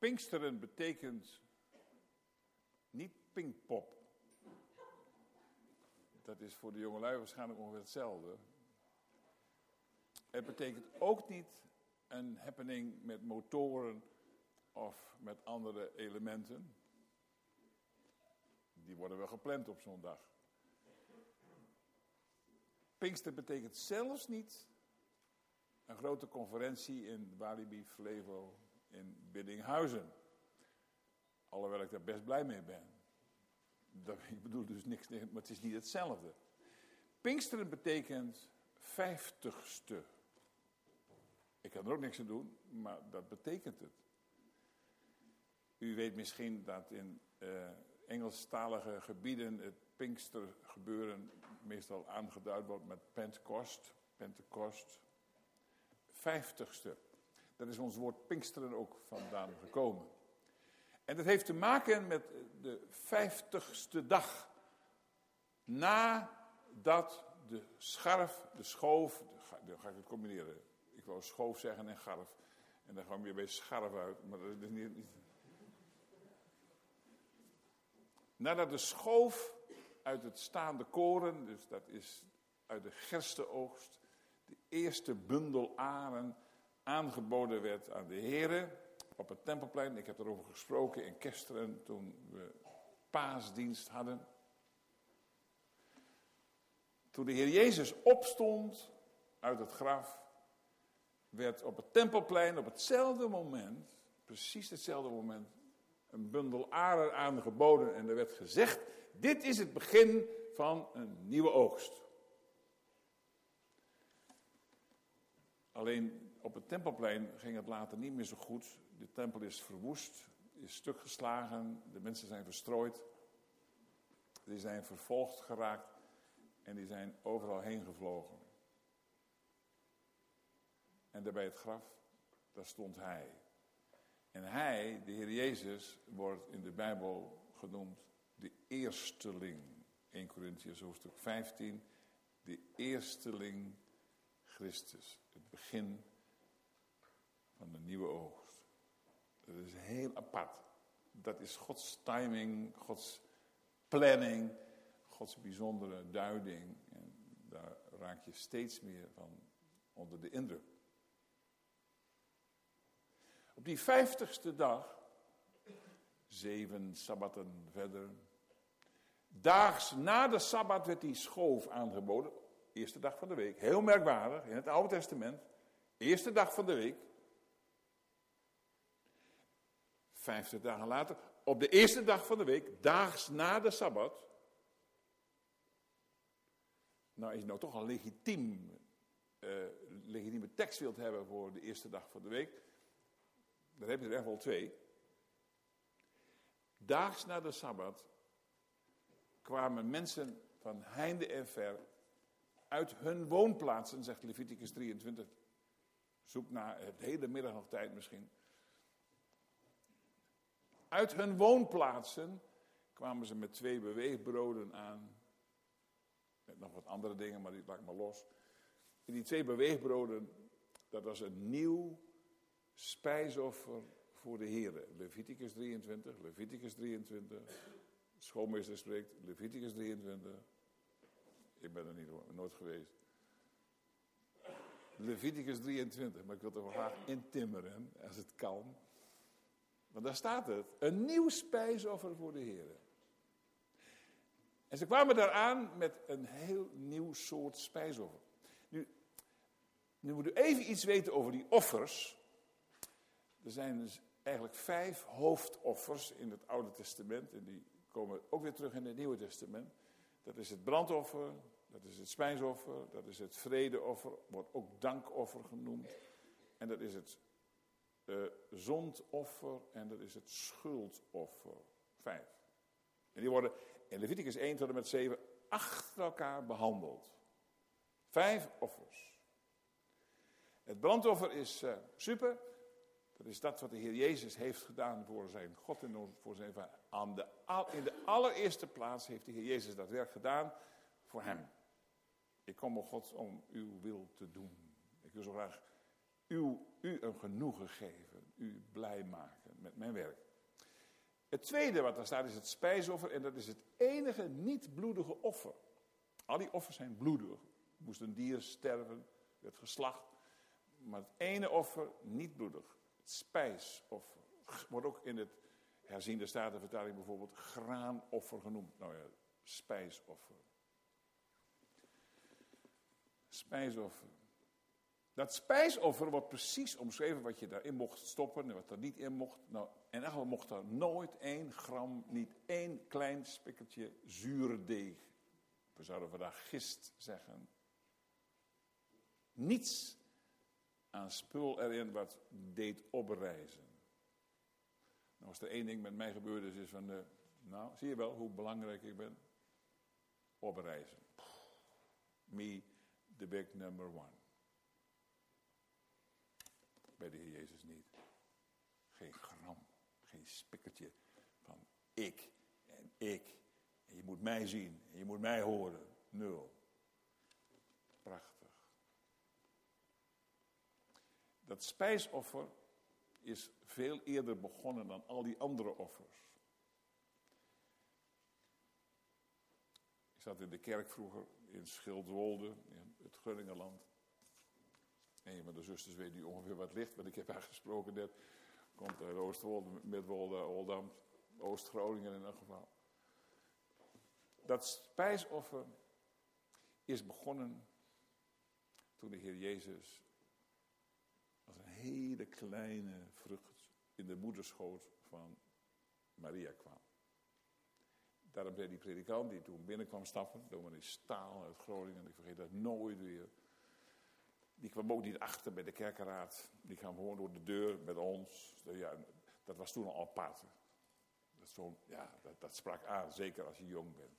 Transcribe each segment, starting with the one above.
Pinksteren betekent niet Pinkpop. Dat is voor de jongelui waarschijnlijk ongeveer hetzelfde. Het betekent ook niet een happening met motoren of met andere elementen. Die worden wel gepland op zo'n dag. Pinkster betekent zelfs niet een grote conferentie in Walibi, Flevo, in Biddinghuizen. Alhoewel ik daar best blij mee ben. Ik bedoel dus niks tegen, maar het is niet hetzelfde. Pinksteren betekent 50ste. Ik kan er ook niks aan doen, maar dat betekent het. U weet misschien dat in Engelstalige gebieden het Pinkstergebeuren meestal aangeduid wordt met Pentecost. 50ste. Daar is ons woord Pinksteren ook vandaan gekomen. En dat heeft te maken met de 50ste dag. Nadat de scharf, de schoof, dan ga ik het combineren. Ik wou schoof zeggen en garf. En dan gaan we weer bij scharf uit. Maar dat is niet. Nadat de schoof uit het staande koren, dus dat is uit de gerstenoogst, de eerste bundel aren aangeboden werd aan de Here op het Tempelplein. Ik heb erover gesproken in Kesteren toen we paasdienst hadden. Toen de Heer Jezus opstond uit het graf, werd op het Tempelplein op hetzelfde moment, precies hetzelfde moment, een bundel aren aangeboden. En er werd gezegd, dit is het begin van een nieuwe oogst. Alleen op het Tempelplein ging het later niet meer zo goed. De tempel is verwoest, is stukgeslagen, de mensen zijn verstrooid. Die zijn vervolgd geraakt en die zijn overal heen gevlogen. En daar bij het graf, daar stond hij. En hij, de Heer Jezus, wordt in de Bijbel genoemd de eersteling. 1 Korintiërs hoofdstuk 15, de eersteling Christus. Het begin van de nieuwe oogst. Dat is heel apart. Dat is Gods timing, Gods planning, Gods bijzondere duiding. En daar raak je steeds meer van onder de indruk. Op die 50ste dag, 7 sabbatten verder, daags na de sabbat werd die schoof aangeboden. Eerste dag van de week, heel merkwaardig, in het Oude Testament. Eerste dag van de week. 50 dagen later, op de eerste dag van de week, daags na de sabbat. Nou, als je nou toch een legitieme tekst wilt hebben voor de eerste dag van de week, dan heb je er echt wel 2. Daags na de Sabbat kwamen mensen van heinde en ver uit hun woonplaatsen, zegt Leviticus 23. Zoek naar het hele middag nog tijd misschien. Uit hun woonplaatsen kwamen ze met 2 beweegbroden aan. Met nog wat andere dingen, maar die laat ik maar los. En die 2 beweegbroden, dat was een nieuw spijsoffer voor de Heere. Leviticus 23. Schoolmeester spreekt, Leviticus 23. Ik ben er nooit geweest. Leviticus 23, maar ik wil er wel graag intimmeren, als het kan. Want daar staat het, een nieuw spijsoffer voor de Heere. En ze kwamen daaraan met een heel nieuw soort spijsoffer. Nu moet u even iets weten over die offers. Er zijn dus eigenlijk 5 hoofdoffers in het Oude Testament. En die komen ook weer terug in het Nieuwe Testament. Dat is het brandoffer, dat is het spijsoffer, dat is het vredeoffer, wordt ook dankoffer genoemd. En dat is het zondoffer en dat is het schuldoffer. 5. En die worden in Leviticus 1 tot en met 7 achter elkaar behandeld. 5 offers. Het brandoffer is super. Dat is dat wat de Heer Jezus heeft gedaan voor zijn God en voor zijn Vader. In de allereerste plaats heeft de Heer Jezus dat werk gedaan voor hem. Ik kom, o God, om uw wil te doen. Ik wil zo graag u een genoegen geven, u blij maken met mijn werk. Het tweede wat daar staat is het spijsoffer. En dat is het enige niet-bloedige offer. Al die offers zijn bloedig. Er moest een dier sterven, werd geslacht. Maar het ene offer niet bloedig. Het spijsoffer. Wordt ook in het herziende statenvertaling bijvoorbeeld graanoffer genoemd. Nou ja, spijsoffer. Spijsoffer. Dat spijsoffer wordt precies omschreven wat je daarin mocht stoppen en wat er niet in mocht. Nou, in elk geval mocht er nooit 1 gram, niet 1 klein spikkeltje zuurdeeg. We zouden vandaag gist zeggen. Niets aan spul erin wat deed oprijzen. Nou, als er 1 ding met mij gebeurd is van, nou, zie je wel hoe belangrijk ik ben? Oprijzen. Me, the big number 1. Bij de Heer Jezus niet. Geen gram, geen spikkeltje van ik. En je moet mij zien en je moet mij horen. 0. Prachtig. Dat spijsoffer is veel eerder begonnen dan al die andere offers. Ik zat in de kerk vroeger in Schildwolde, in het Groningenland. Een van de zusters weet nu ongeveer wat ligt, want ik heb haar gesproken net. Komt uit Oostwolde, Midwolde, Oldam, Oost-Groningen in elk geval. Dat spijsoffer is begonnen toen de Heer Jezus als een hele kleine vrucht in de moederschoot van Maria kwam. Daarom zei die predikant die toen binnenkwam stappen, dominee Staal uit Groningen, ik vergeet dat nooit weer. Die kwam ook niet achter bij de kerkenraad. Die kwam gewoon door de deur met ons. Ja, dat was toen al apart. Dat sprak aan, zeker als je jong bent.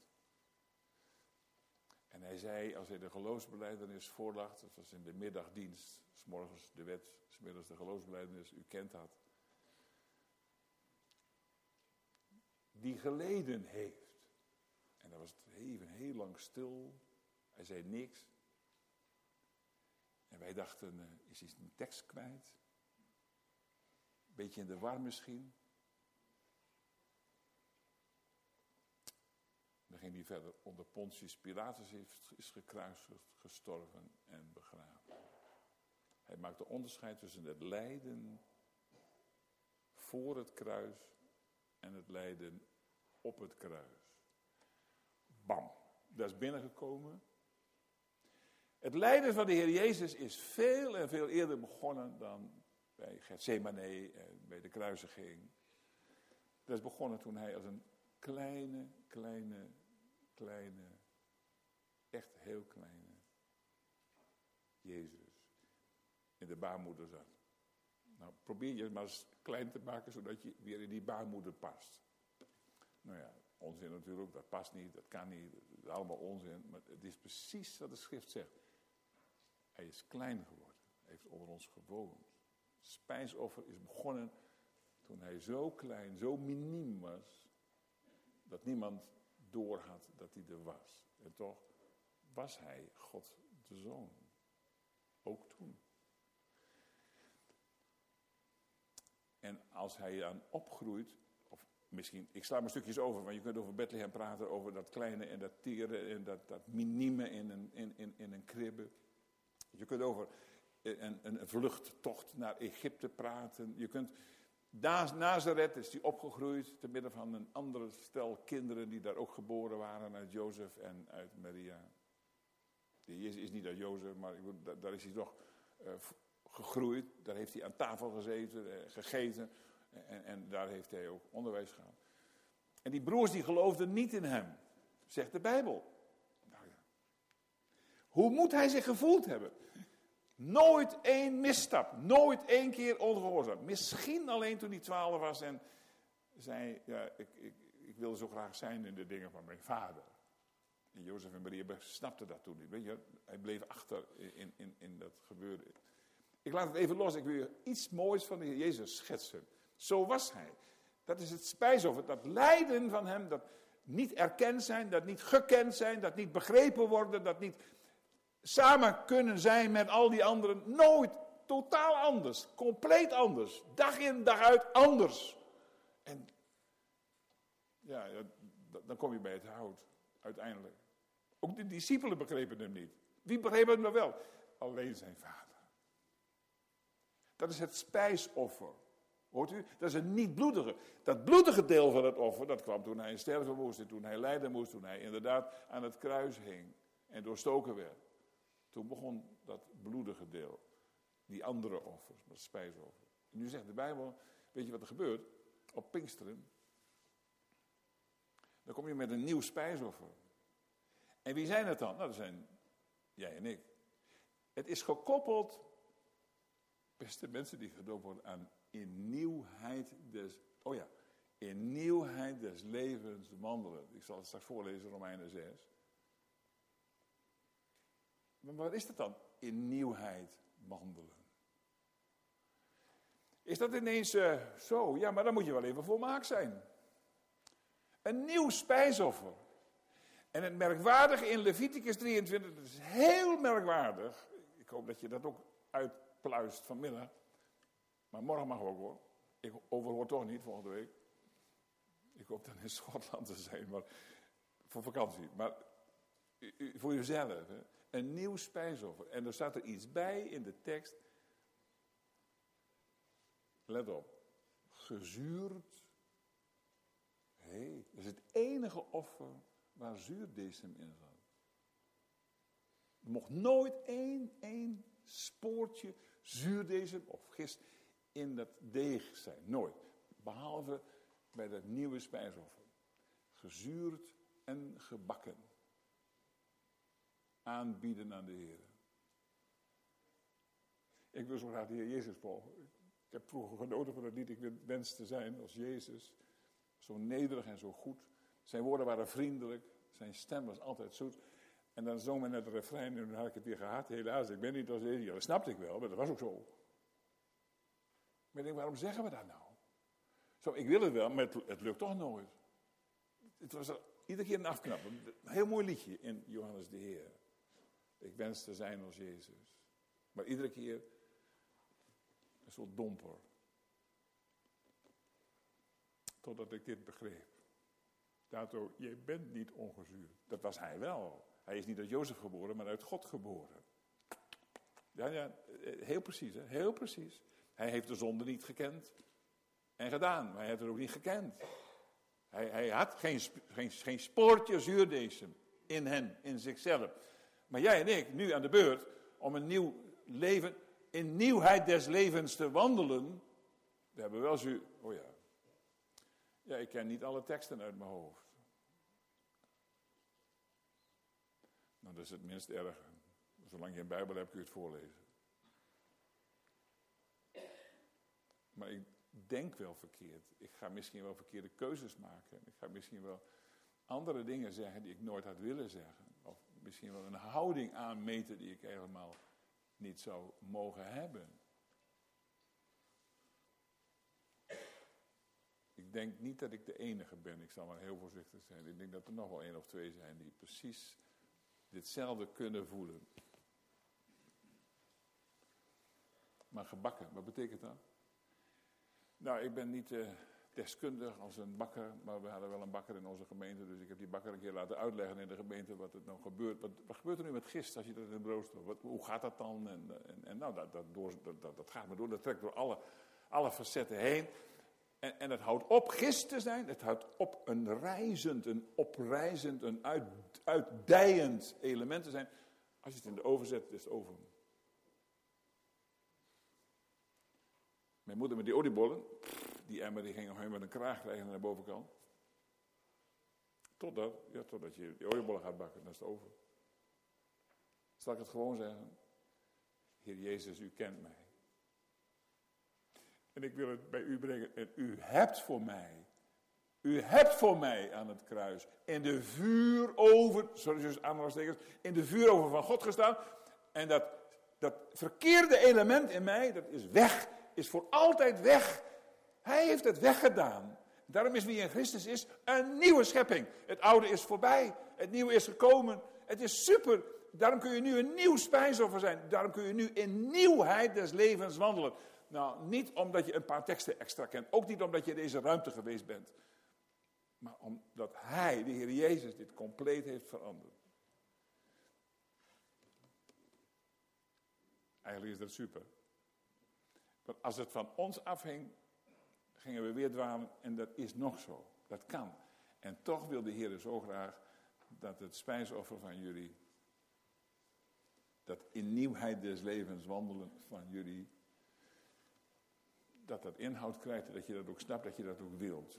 En hij zei, als hij de geloofsbelijdenis voorlag, dat was in de middagdienst, 's morgens de wet, 's middags de geloofsbelijdenis, u kent dat. Die geleden heeft. En dan was het even heel lang stil. Hij zei niks. En wij dachten, is hij een tekst kwijt? Beetje in de war misschien. Dan ging hij verder. Onder Pontius Pilatus is gekruisigd, gestorven en begraven. Hij maakte onderscheid tussen het lijden voor het kruis en het lijden op het kruis. Bam, dat is binnengekomen. Het lijden van de Heer Jezus is veel en veel eerder begonnen dan bij Gethsemane en bij de kruisiging. Dat is begonnen toen hij als een kleine, echt heel kleine Jezus in de baarmoeder zat. Nou, probeer je maar eens klein te maken zodat je weer in die baarmoeder past. Nou ja, onzin natuurlijk, dat past niet, dat kan niet, dat is allemaal onzin. Maar het is precies wat de schrift zegt. Hij is klein geworden, hij heeft onder ons gewoond. Het spijsoffer is begonnen toen hij zo klein, zo miniem was, dat niemand doorhad dat hij er was. En toch was hij God de Zoon. Ook toen. En als hij dan opgroeit, of misschien, ik sla maar stukjes over, want je kunt over Bethlehem praten, over dat kleine en dat tere en dat minieme in een kribbe. Je kunt over een vluchttocht naar Egypte praten. Je kunt, Nazareth is die opgegroeid te midden van een andere stel kinderen die daar ook geboren waren uit Jozef en uit Maria. Jezus is niet uit Jozef, maar daar is hij toch gegroeid. Daar heeft hij aan tafel gezeten, gegeten en daar heeft hij ook onderwijs gehad. En die broers die geloofden niet in hem, zegt de Bijbel. Nou ja. Hoe moet hij zich gevoeld hebben? Nooit 1 misstap, nooit 1 keer ongehoorzaam. Misschien alleen toen hij 12 was en zei, ja, ik wilde zo graag zijn in de dingen van mijn vader. En Jozef en Maria snapten dat toen niet. Weet je, hij bleef achter in dat gebeurde. Ik laat het even los, ik wil je iets moois van de Heer Jezus schetsen. Zo was hij. Dat is het spijsoffer, dat lijden van hem, dat niet erkend zijn, dat niet gekend zijn, dat niet begrepen worden, dat niet samen kunnen zijn met al die anderen. Nooit totaal anders, compleet anders. Dag in, dag uit anders. En ja, dan kom je bij het hout, uiteindelijk. Ook de discipelen begrepen hem niet. Wie begreep hem nou wel? Alleen zijn vader. Dat is het spijsoffer. Hoort u? Dat is een niet-bloedige. Dat bloedige deel van het offer, dat kwam toen hij sterven moest, en toen hij lijden moest, toen hij inderdaad aan het kruis hing en doorstoken werd. Toen begon dat bloedige deel. Die andere offers, dat spijsoffer. En nu zegt de Bijbel, weet je wat er gebeurt? Op Pinksteren. Dan kom je met een nieuw spijsoffer. En wie zijn het dan? Nou, dat zijn jij en ik. Het is gekoppeld, beste mensen die gedoopt worden, aan in nieuwheid des levens wandelen. Ik zal het straks voorlezen, Romeinen 6. Maar wat is dat dan? In nieuwheid wandelen. Is dat ineens zo? Ja, maar dan moet je wel even volmaakt zijn. Een nieuw spijsoffer. En het merkwaardige in Leviticus 23, dat is heel merkwaardig. Ik hoop dat je dat ook uitpluist vanmiddag. Maar morgen mag ook hoor. Ik overhoor toch niet volgende week. Ik hoop dan in Schotland te zijn, maar voor vakantie. Maar voor jezelf. Hè. Een nieuw spijsoffer. En er staat er iets bij in de tekst. Let op. Gezuurd. Dat is het enige offer waar zuurdesem in zat. Er mocht nooit één spoortje zuurdesem of gist in dat deeg zijn. Nooit. Behalve bij dat nieuwe spijsoffer. Gezuurd en gebakken. Aanbieden aan de Heer. Ik wil zo graag de Heer Jezus volgen. Ik heb vroeger genoten van het lied. Ik wens te zijn als Jezus. Zo nederig en zo goed. Zijn woorden waren vriendelijk. Zijn stem was altijd zoet. En dan zong men het refrein en dan had ik het weer gehad. Helaas, ik ben niet als Jezus. Ja, dat snapte ik wel, maar dat was ook zo. Maar ik denk, waarom zeggen we dat nou? Zo, ik wil het wel, maar het lukt toch nooit. Het was iedere keer een afknappen. Een heel mooi liedje in Johannes de Heer. Ik wens te zijn als Jezus. Maar iedere keer een soort domper. Totdat ik dit begreep. Dato, je bent niet ongezuurd. Dat was hij wel. Hij is niet uit Jozef geboren, maar uit God geboren. Ja, heel precies, hè? Heel precies. Hij heeft de zonde niet gekend en gedaan, maar hij heeft het ook niet gekend. Hij had geen spoortje zuurdesem in zichzelf. Maar jij en ik, nu aan de beurt, om een nieuw leven, in nieuwheid des levens te wandelen. We hebben wel zuur. Oh ja. Ja, ik ken niet alle teksten uit mijn hoofd. Nou, dat is het minst erg. Zolang je een Bijbel hebt, kun je het voorlezen. Maar ik denk wel verkeerd. Ik ga misschien wel verkeerde keuzes maken. Ik ga misschien wel andere dingen zeggen die ik nooit had willen zeggen. Of misschien wel een houding aanmeten die ik helemaal niet zou mogen hebben. Ik denk niet dat ik de enige ben. Ik zal maar heel voorzichtig zijn. Ik denk dat er nog wel 1 of 2 zijn die precies ditzelfde kunnen voelen. Maar gebakken, wat betekent dat? Nou, ik ben niet deskundig als een bakker, maar we hadden wel een bakker in onze gemeente, dus ik heb die bakker een keer laten uitleggen in de gemeente wat er nou gebeurt. Wat gebeurt er nu met gist als je dat in het brood stopt? Hoe gaat dat dan? En nou, dat gaat maar door, dat trekt door alle facetten heen. En het houdt op gist te zijn, het houdt op een reizend, een oprijzend, een uitdijend element te zijn. Als je het in de oven zet, is het over. Mijn moeder met die oliebollen, die emmer die ging nog helemaal met een kraag krijgen aan de bovenkant. Totdat je die oliebollen gaat bakken, dan is het over. Zal ik het gewoon zeggen? Heer Jezus, u kent mij. En ik wil het bij u brengen. En u hebt voor mij aan het kruis in de vuuroven van God gestaan. En dat verkeerde element in mij, dat is weg. Is voor altijd weg. Hij heeft het weggedaan. Daarom is wie in Christus is een nieuwe schepping. Het oude is voorbij. Het nieuwe is gekomen. Het is super. Daarom kun je nu een nieuw spijsoffer zijn. Daarom kun je nu in nieuwheid des levens wandelen. Nou, niet omdat je een paar teksten extra kent. Ook niet omdat je in deze ruimte geweest bent. Maar omdat Hij, de Heer Jezus, dit compleet heeft veranderd. Eigenlijk is dat super. Want als het van ons afhing, gingen we weer dwalen. En dat is nog zo. Dat kan. En toch wil de Heer zo graag dat het spijsoffer van jullie, dat in nieuwheid des levens wandelen van jullie, dat inhoud krijgt, dat je dat ook snapt, dat je dat ook wilt.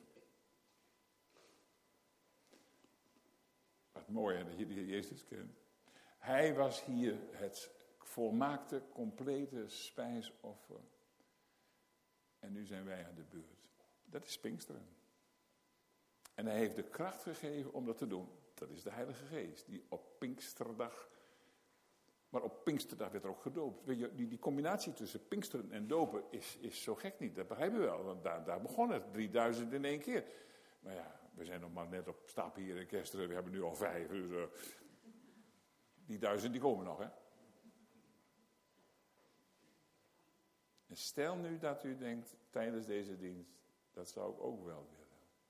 Wat mooi hè, dat je de Heer Jezus kent. Hij was hier het volmaakte, complete spijsoffer. En nu zijn wij aan de beurt. Dat is Pinksteren. En hij heeft de kracht gegeven om dat te doen. Dat is de Heilige Geest, die op Pinksterdag. Maar op Pinksterdag werd er ook gedoopt. Weet je, die combinatie tussen Pinksteren en dopen is zo gek niet. Dat begrijpen we wel, want daar begon het. 3000 in één keer. Maar ja, we zijn nog maar net op stap hier in Kesteren. We hebben nu al 5. Dus die 1000 die komen nog, hè. En stel nu dat u denkt, tijdens deze dienst, dat zou ik ook wel willen.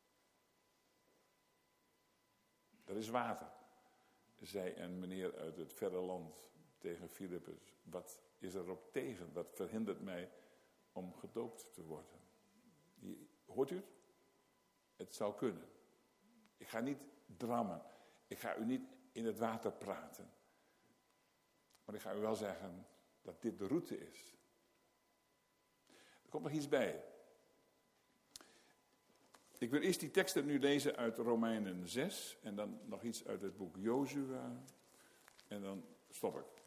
Dat is water, zei een meneer uit het verre land tegen Filippus. Wat is erop tegen? Wat verhindert mij om gedoopt te worden? Hoort u het? Het zou kunnen. Ik ga niet drammen. Ik ga u niet in het water praten. Maar ik ga u wel zeggen dat dit de route is. Er komt nog iets bij. Ik wil eerst die teksten nu lezen uit Romeinen 6 en dan nog iets uit het boek Jozua en dan stop ik.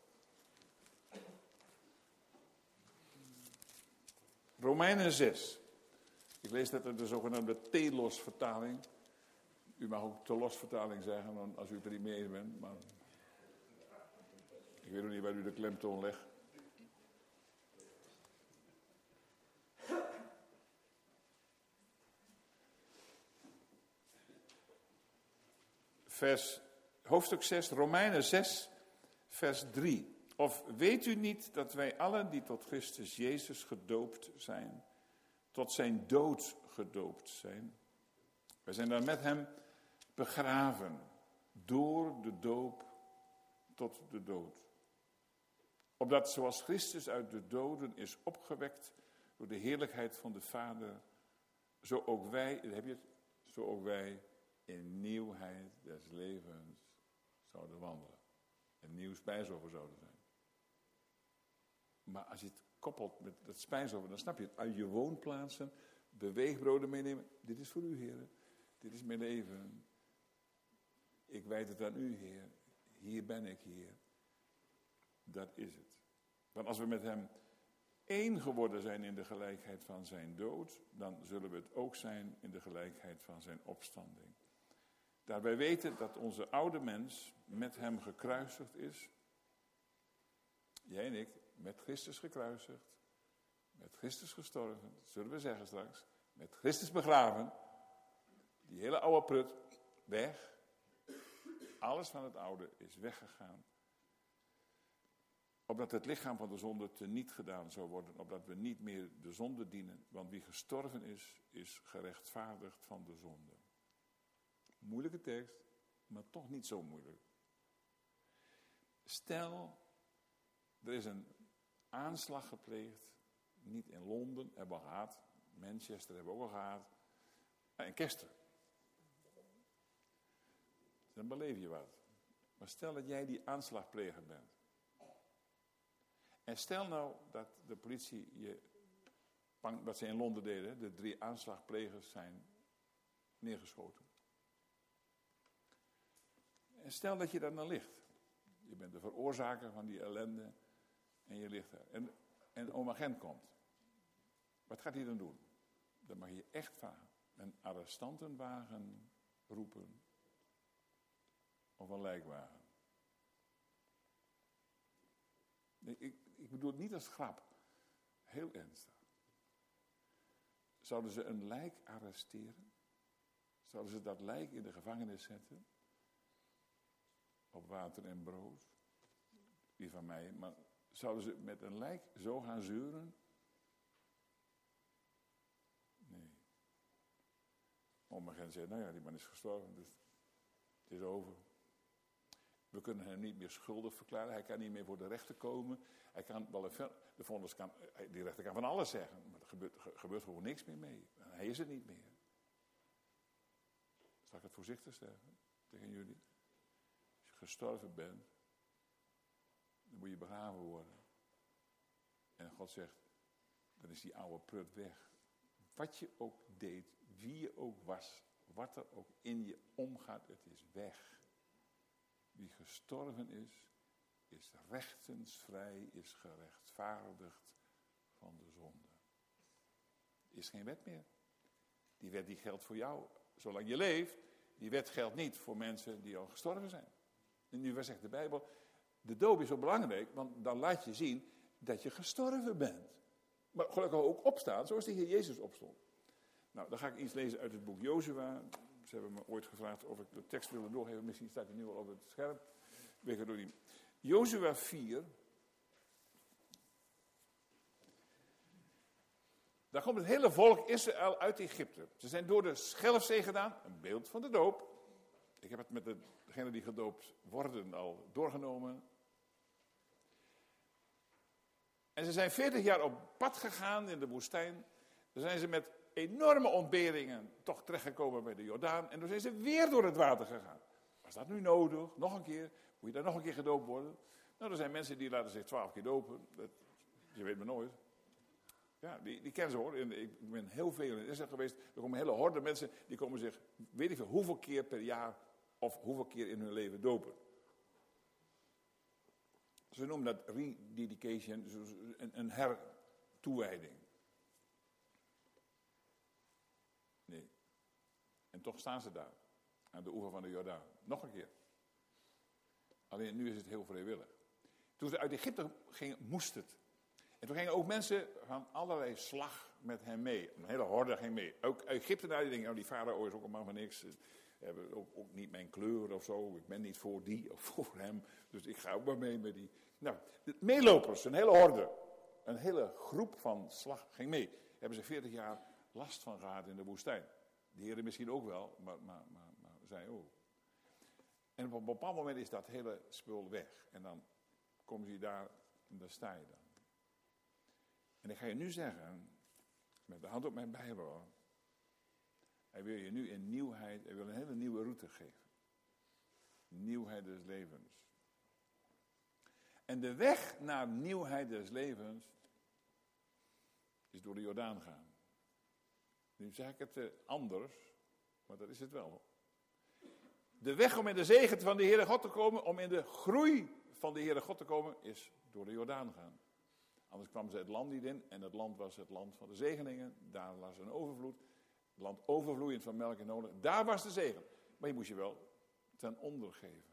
Romeinen 6. Ik lees dat uit de zogenaamde Telos-vertaling. U mag ook Telos-vertaling zeggen als u het er niet mee eens bent, maar ik weet ook niet waar u de klemtoon legt. Hoofdstuk 6, Romeinen 6, vers 3. Of weet u niet dat wij allen die tot Christus Jezus gedoopt zijn, tot zijn dood gedoopt zijn? Wij zijn dan met hem begraven, door de doop tot de dood. Opdat zoals Christus uit de doden is opgewekt door de heerlijkheid van de Vader, zo ook wij, heb je het, zo ook wij in nieuwheid des levens zouden wandelen. Een nieuw spijsoffer zouden zijn. Maar als je het koppelt met dat spijsoffer, dan snap je het. Uit je woonplaatsen, beweegbroden meenemen. Dit is voor u, Heer. Dit is mijn leven. Ik wijd het aan u, Heer. Hier ben ik, Heer. Dat is het. Want als we met hem één geworden zijn in de gelijkheid van zijn dood, dan zullen we het ook zijn in de gelijkheid van zijn opstanding. Daarbij weten dat onze oude mens met hem gekruisigd is. Jij en ik, met Christus gekruisigd. Met Christus gestorven, dat zullen we zeggen straks. Met Christus begraven. Die hele oude prut, weg. Alles van het oude is weggegaan. Opdat het lichaam van de zonde teniet gedaan zou worden. Opdat we niet meer de zonde dienen. Want wie gestorven is, is gerechtvaardigd van de zonde. Moeilijke tekst, maar toch niet zo moeilijk. Stel, er is een aanslag gepleegd. Niet in Londen, hebben we al gehad. Manchester hebben we ook al gehad. In Kesteren. Dan beleef je wat. Maar stel dat jij die aanslagpleger bent. En stel nou dat de politie je, wat ze in Londen deden, de 3 aanslagplegers zijn neergeschoten. En stel dat je daar dan ligt. Je bent de veroorzaker van die ellende en je ligt daar. En een oom agent komt. Wat gaat hij dan doen? Dan mag je echt vragen. Een arrestantenwagen roepen of een lijkwagen. Nee, ik bedoel het niet als grap. Heel ernstig. Zouden ze een lijk arresteren? Zouden ze dat lijk in de gevangenis zetten? Op water en brood? wie van mij. Maar zouden ze met een lijk zo gaan zeuren? Nee. Oma Gent zei, nou ja, die man is gestorven, dus het is over. We kunnen hem niet meer schuldig verklaren. Hij kan niet meer voor de rechter komen. Hij kan wel de vonnis kan, die rechter kan van alles zeggen, maar er gebeurt gewoon niks meer mee. Hij is er niet meer. Zal ik het voorzichtig zeggen tegen jullie? Als je gestorven bent, dan moet je begraven worden. En God zegt, dan is die oude prut weg. Wat je ook deed, wie je ook was, wat er ook in je omgaat, het is weg. Wie gestorven is rechtensvrij, is gerechtvaardigd van de zonde. Er is geen wet meer. Die wet die geldt voor jou zolang je leeft. Die wet geldt niet voor mensen die al gestorven zijn. En nu zegt de Bijbel, de doop is zo belangrijk, want dan laat je zien dat je gestorven bent. Maar gelukkig ook opstaan, zoals de Heer Jezus opstond. Nou, dan ga ik iets lezen uit het boek Jozua. Ze hebben me ooit gevraagd of ik de tekst wilde doorgeven. Misschien staat hij nu al op het scherm. Weet ik door die. Jozua 4. Daar komt het hele volk Israël uit Egypte. Ze zijn door de Schelfzee gedaan. Een beeld van de doop. Ik heb het met degenen die gedoopt worden al doorgenomen. En ze zijn 40 jaar op pad gegaan in de woestijn. Dan zijn ze met enorme ontberingen toch terechtgekomen bij de Jordaan. En toen zijn ze weer door het water gegaan. Was dat nu nodig? Nog een keer? Moet je daar nog een keer gedoopt worden? Nou, er zijn mensen die laten zich 12 keer dopen. Je weet maar nooit. Ja, die kennen ze hoor. Ik ben heel veel in Israël geweest. Er komen hele horde mensen die komen zich, weet ik veel, hoeveel keer per jaar of hoeveel keer in hun leven dopen. Ze noemen dat rededication, een hertoewijding. Nee. En toch staan ze daar, aan de oever van de Jordaan. Nog een keer. Alleen nu is het heel vrijwillig. Toen ze uit Egypte gingen, moest het. En toen gingen ook mensen van allerlei slag met hem mee. Een hele horde ging mee. Ook Egyptenaren die denken, die farao is ook allemaal van niks. Ze hebben ook niet mijn kleur of zo. Ik ben niet voor die of voor hem. Dus ik ga ook maar mee met die. Nou, de meelopers, een hele horde. Een hele groep van slag ging mee. Hebben ze 40 jaar last van gehad in de woestijn. De heren misschien ook wel, maar zij ook. En op een bepaald moment is dat hele spul weg. En dan komen ze daar en daar sta je dan. En ik ga je nu zeggen, met de hand op mijn Bijbel, hij wil je nu in nieuwheid, hij wil een hele nieuwe route geven. Nieuwheid des levens. En de weg naar nieuwheid des levens is door de Jordaan gaan. Nu zeg ik het anders, maar dat is het wel. De weg om in de zegen van de Heere God te komen, om in de groei van de Heere God te komen, is door de Jordaan gaan. Anders kwamen ze het land niet in en het land was het land van de zegeningen. Daar was een overvloed. Het land overvloeiend van melk en honing. Daar was de zegen. Maar je moest je wel ten onder geven.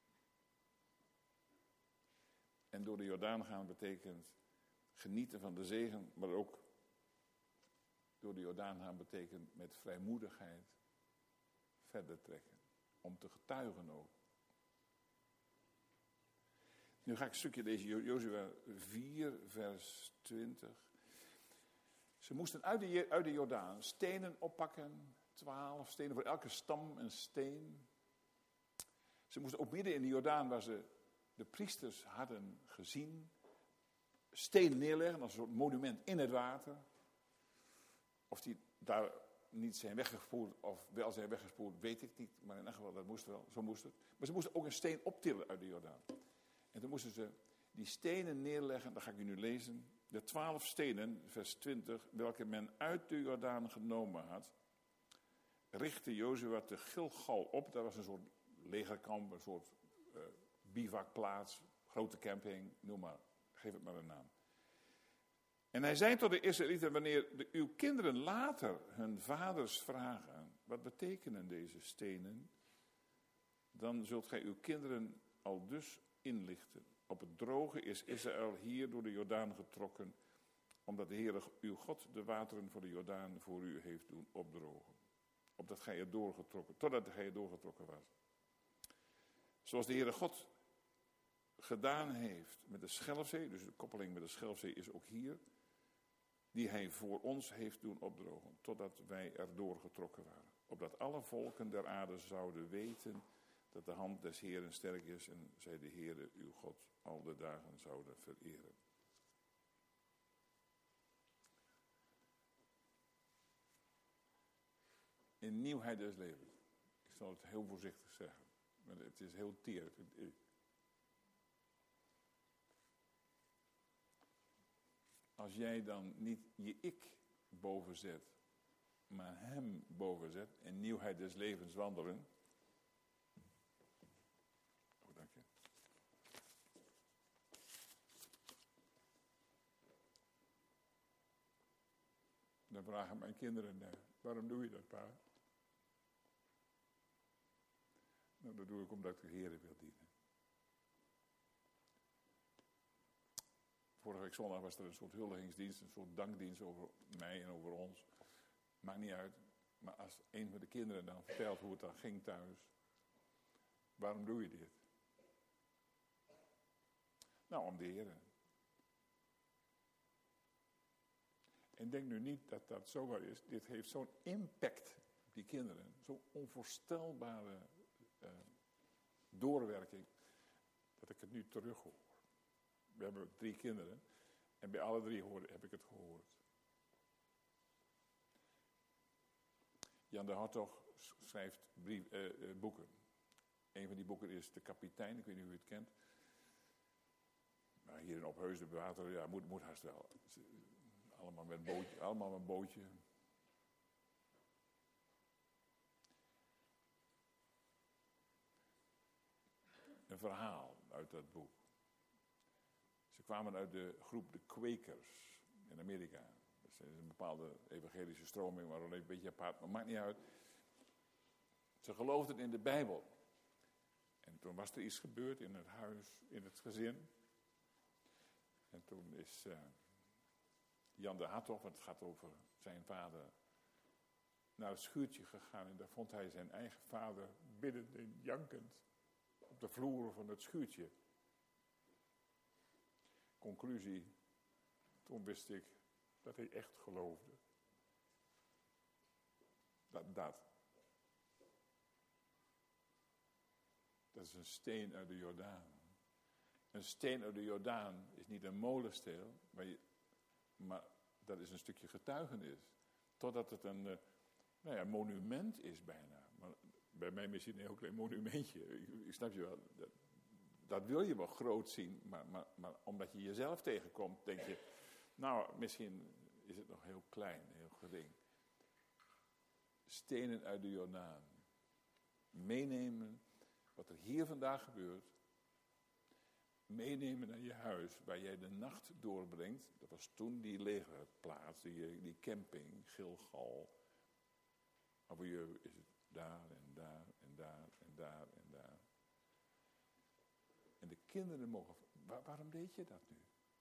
En door de Jordaan gaan betekent genieten van de zegen, maar ook door de Jordaan gaan betekent met vrijmoedigheid verder trekken. Om te getuigen ook. Nu ga ik een stukje lezen, Jozua 4, vers 20. Ze moesten uit de Jordaan stenen oppakken, 12 stenen, voor elke stam een steen. Ze moesten ook midden in de Jordaan, waar ze de priesters hadden gezien, stenen neerleggen als een soort monument in het water. Of die daar niet zijn weggespoeld of wel zijn weggespoeld, weet ik niet. Maar in elk geval, dat moest wel, zo moest het. Maar ze moesten ook een steen optillen uit de Jordaan. En toen moesten ze die stenen neerleggen, dat ga ik u nu lezen. De 12 stenen, vers 20, welke men uit de Jordaan genomen had, richtte Jozua te Gilgal op. Dat was een soort legerkamp, een soort bivakplaats, grote camping, noem maar, geef het maar een naam. En hij zei tot de Israëlieten, wanneer uw kinderen later hun vaders vragen, wat betekenen deze stenen? Dan zult gij uw kinderen al dus inlichten. Op het droge is Israël hier door de Jordaan getrokken, omdat de Heere uw God de wateren voor de Jordaan voor u heeft doen opdrogen. Opdat gij er doorgetrokken, totdat gij er doorgetrokken was. Zoals de Heere God gedaan heeft met de Schelfzee, dus de koppeling met de Schelfzee is ook hier, die hij voor ons heeft doen opdrogen, totdat wij erdoor getrokken waren. Opdat alle volken der aarde zouden weten dat de hand des Heeren sterk is en zij de Heere uw God al de dagen zouden vereren. In nieuwheid des levens. Ik zal het heel voorzichtig zeggen, maar het is heel teer, vind ik. Als jij dan niet je ik boven zet, maar hem boven zet, in nieuwheid des levens wandelen. Oh, dank je. Dan vragen mijn kinderen, waarom doe je dat, pa? Nou, dat doe ik omdat ik de Heer wil dienen. Vorige week zondag was er een soort huldigingsdienst, een soort dankdienst over mij en over ons. Maakt niet uit. Maar als een van de kinderen dan vertelt hoe het dan ging thuis. Waarom doe je dit? Nou, om de Heer. En denk nu niet dat dat zomaar is. Dit heeft zo'n impact op die kinderen. Zo'n onvoorstelbare doorwerking. Dat ik het nu terughoor. We hebben 3 kinderen. En bij alle 3 heb ik het gehoord. Jan de Hartog schrijft boeken. Een van die boeken is De Kapitein. Ik weet niet of u het kent. Maar hier in Opheusden water, ja, moet haast wel. Allemaal met een bootje. Een verhaal uit dat boek. Ze kwamen uit de groep de Quakers in Amerika. Dat is een bepaalde evangelische stroming, maar een beetje apart, maar maakt niet uit. Ze geloofden in de Bijbel. En toen was er iets gebeurd in het huis, in het gezin. En toen is Jan de Hartog, want het gaat over zijn vader, naar het schuurtje gegaan. En daar vond hij zijn eigen vader biddend en jankend op de vloer van het schuurtje. Conclusie, toen wist ik dat hij echt geloofde. Dat is een steen uit de Jordaan. Een steen uit de Jordaan is niet een molensteel, maar dat is een stukje getuigenis. Totdat het een monument is bijna. Maar bij mij misschien een heel klein monumentje. Ik snap je wel, dat wil je wel groot zien, maar omdat je jezelf tegenkomt, denk je, nou, misschien is het nog heel klein, heel gering. Stenen uit de Jordaan. Meenemen wat er hier vandaag gebeurt. Meenemen naar je huis, waar jij de nacht doorbrengt. Dat was toen die legerplaats, die camping, Gilgal. Maar voor je is het daar en daar en daar en daar en daar. En de kinderen mogen... Waarom deed je dat nu?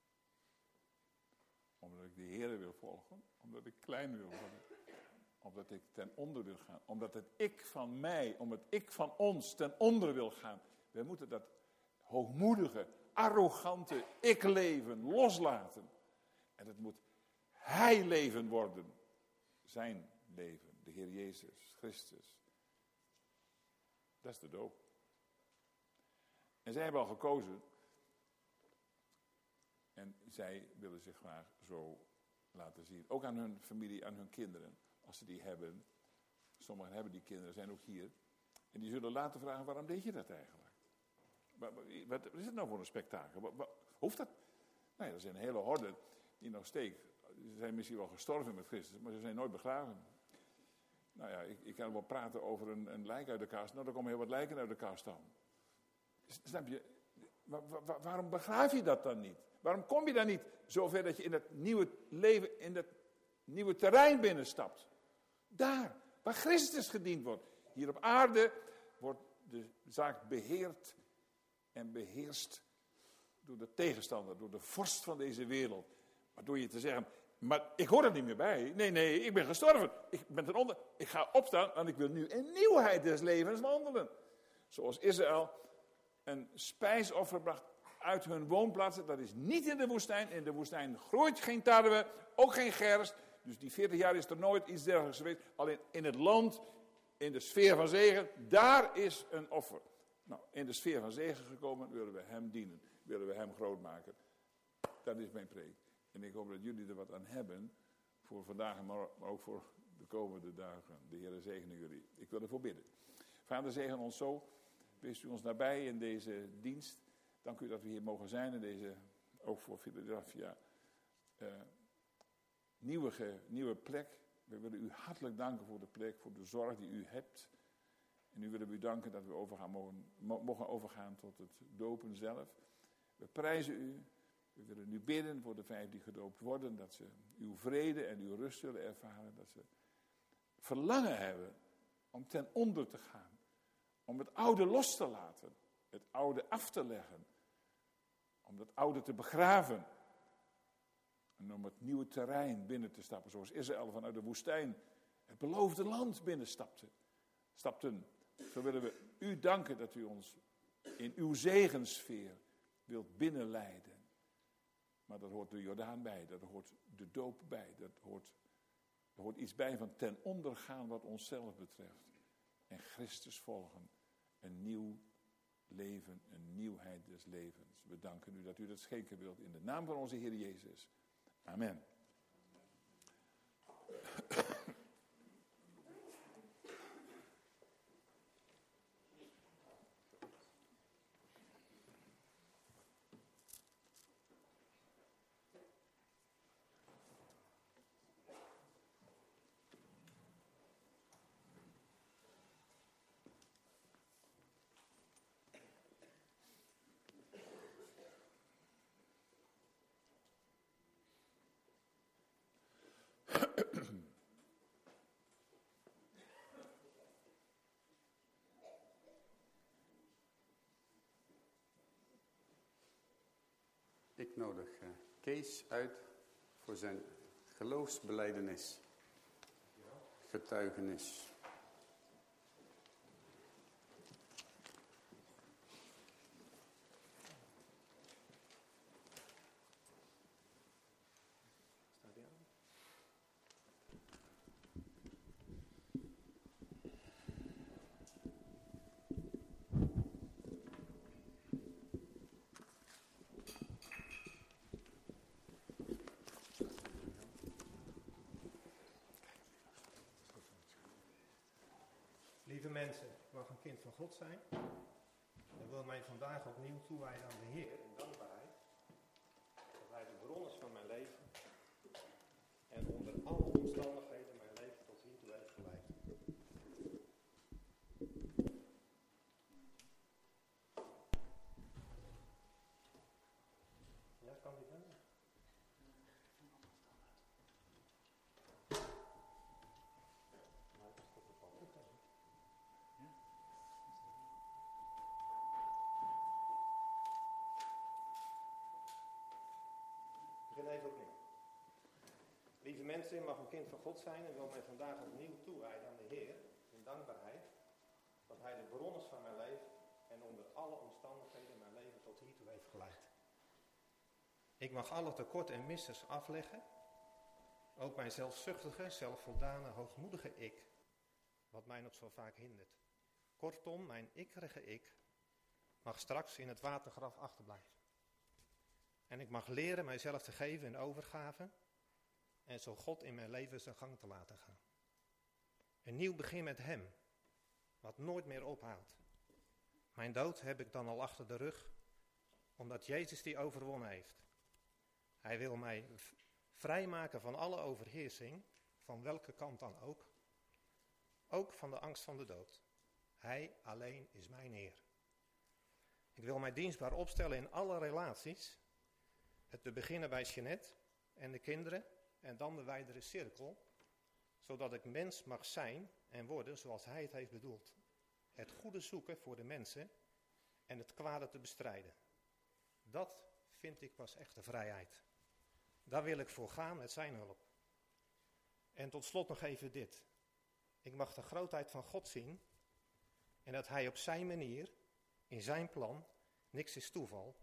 Omdat ik de Heer wil volgen. Omdat ik klein wil worden. Omdat ik ten onder wil gaan. Omdat het ik van mij, omdat het ik van ons ten onder wil gaan. Wij moeten dat hoogmoedige, arrogante ik-leven loslaten. En het moet hij leven worden. Zijn leven. De Heer Jezus Christus. Dat is de doop. En zij hebben al gekozen. En zij willen zich graag zo laten zien. Ook aan hun familie, aan hun kinderen. Als ze die hebben. Sommigen hebben die kinderen, zijn ook hier. En die zullen later vragen, waarom deed je dat eigenlijk? Wat is het nou voor een spektakel? Hoeft dat? Nou ja, er zijn een hele horde die nog steekt. Ze zijn misschien wel gestorven met Christus, maar ze zijn nooit begraven. Nou ja, ik kan wel praten over een lijk uit de kast. Nou, er komen heel wat lijken uit de kast dan. Snap je? Waarom begraaf je dat dan niet? Waarom kom je dan niet zover dat je in het nieuwe leven, in het nieuwe terrein binnenstapt? Daar, waar Christus gediend wordt. Hier op aarde wordt de zaak beheerd en beheerst door de tegenstander, door de vorst van deze wereld. Maar door je te zeggen, maar ik hoor er niet meer bij. Nee, ik ben gestorven. Ik ben ten onder. Ik ga opstaan, want ik wil nu in nieuwheid des levens wandelen. Zoals Israël een spijsoffer bracht uit hun woonplaatsen. Dat is niet in de woestijn. In de woestijn groeit geen tarwe, ook geen gerst. Dus die 40 jaar is er nooit iets dergelijks geweest. Alleen in het land, in de sfeer van zegen, daar is een offer. Nou, in de sfeer van zegen gekomen, willen we hem dienen. Willen we hem groot maken. Dat is mijn preek. En ik hoop dat jullie er wat aan hebben. Voor vandaag, maar ook voor de komende dagen. De Heer zegene jullie. Ik wil ervoor bidden. Vader, zegen ons zo. Wees u ons nabij in deze dienst. Dank u dat we hier mogen zijn. In deze, ook voor Philadelphia, nieuwe plek. We willen u hartelijk danken voor de plek, voor de zorg die u hebt. En nu willen we u danken dat we mogen overgaan tot het dopen zelf. We prijzen u. We willen nu bidden voor de 5 die gedoopt worden. Dat ze uw vrede en uw rust zullen ervaren. Dat ze verlangen hebben om ten onder te gaan. Om het oude los te laten. Het oude af te leggen. Om het oude te begraven. En om het nieuwe terrein binnen te stappen. Zoals Israël vanuit de woestijn het beloofde land binnenstapten. Zo willen we u danken dat u ons in uw zegenssfeer wilt binnenleiden. Maar daar hoort de Jordaan bij, daar hoort de doop bij. Er hoort iets bij van ten onder gaan wat onszelf betreft. En Christus volgen. Een nieuw leven, een nieuwheid des levens. We danken u dat u dat schenken wilt in de naam van onze Heer Jezus. Amen. Ik nodig Kees uit voor zijn geloofsbelijdenis, getuigenis. Lieve mensen, ik mag een kind van God zijn. En wil mij vandaag opnieuw toewijden aan de Heer in dankbaarheid. Dat Hij de bron is van mijn leven. En onder alle omstandigheden mijn leven tot hiertoe heeft geleid. Ja, kan die dan? Even opnieuw. Lieve mensen, ik mag een kind van God zijn en wil mij vandaag opnieuw toewijden aan de Heer in dankbaarheid. Dat Hij de bron is van mijn leven en onder alle omstandigheden mijn leven tot hiertoe heeft geleid. Ik mag alle tekorten en missers afleggen. Ook mijn zelfzuchtige, zelfvoldane, hoogmoedige ik. Wat mij nog zo vaak hindert. Kortom, mijn ikkerige ik mag straks in het watergraf achterblijven. En ik mag leren mijzelf te geven in overgave en zo God in mijn leven zijn gang te laten gaan. Een nieuw begin met hem, wat nooit meer ophoudt. Mijn dood heb ik dan al achter de rug, omdat Jezus die overwonnen heeft. Hij wil mij vrijmaken van alle overheersing, van welke kant dan ook. Ook van de angst van de dood. Hij alleen is mijn Heer. Ik wil mij dienstbaar opstellen in alle relaties. Het te beginnen bij Jeanette en de kinderen en dan de wijdere cirkel, zodat ik mens mag zijn en worden zoals Hij het heeft bedoeld. Het goede zoeken voor de mensen en het kwade te bestrijden. Dat vind ik pas echte vrijheid. Daar wil ik voor gaan met zijn hulp. En tot slot nog even dit. Ik mag de grootheid van God zien en dat Hij op zijn manier, in zijn plan, niks is toeval,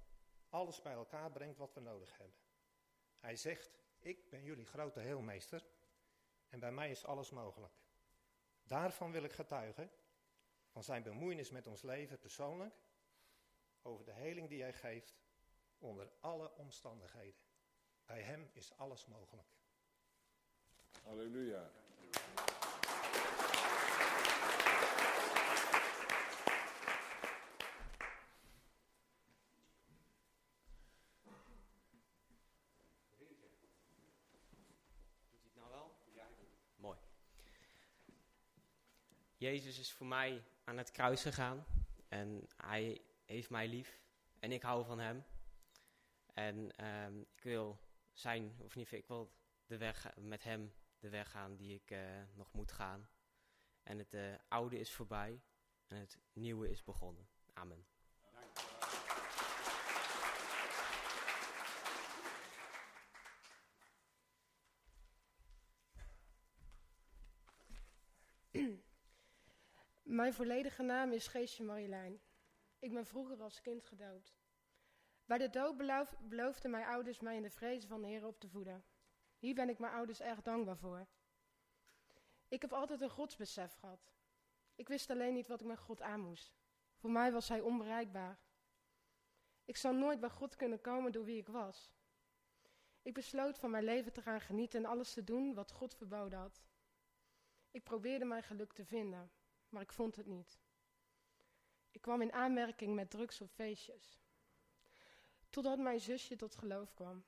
alles bij elkaar brengt wat we nodig hebben. Hij zegt, ik ben jullie grote heelmeester en bij mij is alles mogelijk. Daarvan wil ik getuigen, van zijn bemoeienis met ons leven persoonlijk, over de heling die hij geeft onder alle omstandigheden. Bij hem is alles mogelijk. Halleluja. Mooi. Jezus is voor mij aan het kruis gegaan en hij heeft mij lief en ik hou van hem. En ik wil de weg met hem de weg gaan die ik nog moet gaan. En het oude is voorbij en het nieuwe is begonnen. Amen. Mijn volledige naam is Geesje Marjolein. Ik ben vroeger als kind gedoopt. Bij de doop beloofden mijn ouders mij in de vrezen van de Heer op te voeden. Hier ben ik mijn ouders erg dankbaar voor. Ik heb altijd een godsbesef gehad. Ik wist alleen niet wat ik met God aan moest. Voor mij was hij onbereikbaar. Ik zou nooit bij God kunnen komen door wie ik was. Ik besloot van mijn leven te gaan genieten en alles te doen wat God verboden had. Ik probeerde mijn geluk te vinden, maar ik vond het niet. Ik kwam in aanmerking met drugs op feestjes. Totdat mijn zusje tot geloof kwam.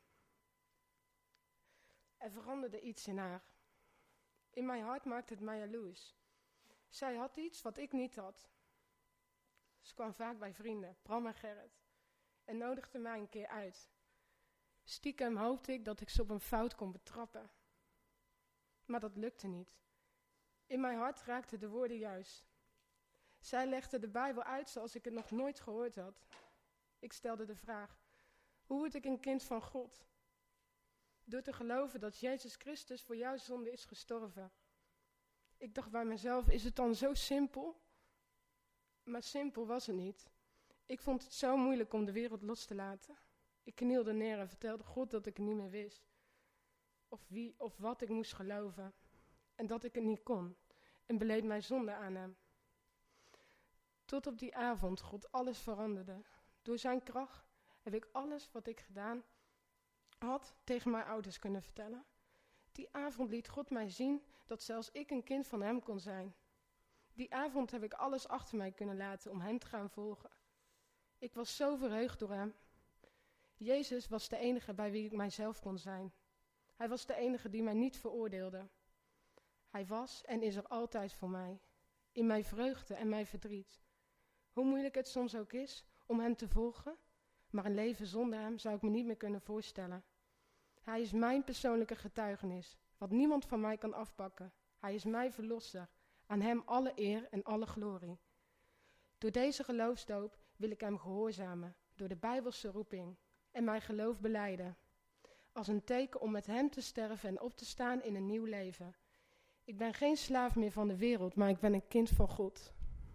Er veranderde iets in haar. In mijn hart maakte het mij jaloers. Zij had iets wat ik niet had. Ze kwam vaak bij vrienden, Bram en Gerrit, en nodigde mij een keer uit. Stiekem hoopte ik dat ik ze op een fout kon betrappen. Maar dat lukte niet. In mijn hart raakten de woorden juist. Zij legde de Bijbel uit zoals ik het nog nooit gehoord had. Ik stelde de vraag, hoe word ik een kind van God? Door te geloven dat Jezus Christus voor jouw zonde is gestorven. Ik dacht bij mezelf, is het dan zo simpel? Maar simpel was het niet. Ik vond het zo moeilijk om de wereld los te laten. Ik knielde neer en vertelde God dat ik het niet meer wist. Of wie of wat ik moest geloven. En dat ik het niet kon. En beleed mijn zonde aan hem. Tot op die avond God alles veranderde. Door zijn kracht heb ik alles wat ik gedaan had tegen mijn ouders kunnen vertellen. Die avond liet God mij zien dat zelfs ik een kind van hem kon zijn. Die avond heb ik alles achter mij kunnen laten om hem te gaan volgen. Ik was zo verheugd door hem. Jezus was de enige bij wie ik mijzelf kon zijn. Hij was de enige die mij niet veroordeelde. Hij was en is er altijd voor mij. In mijn vreugde en mijn verdriet. Hoe moeilijk het soms ook is om hem te volgen, maar een leven zonder hem zou ik me niet meer kunnen voorstellen. Hij is mijn persoonlijke getuigenis, wat niemand van mij kan afpakken. Hij is mijn verlosser. Aan hem alle eer en alle glorie. Door deze geloofsdoop wil ik hem gehoorzamen, door de Bijbelse roeping en mijn geloof belijden. Als een teken om met hem te sterven en op te staan in een nieuw leven. Ik ben geen slaaf meer van de wereld, maar ik ben een kind van God.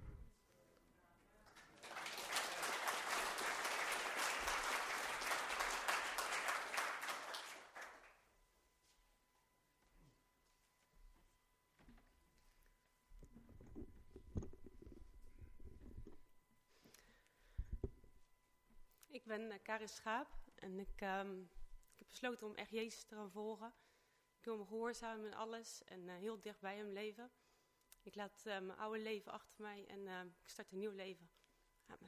Ik ben Karin Schaap en ik heb besloten om echt Jezus te gaan volgen. Ik wil me gehoorzamen in alles en heel dicht bij hem leven. Ik laat mijn oude leven achter mij en ik start een nieuw leven. Amen.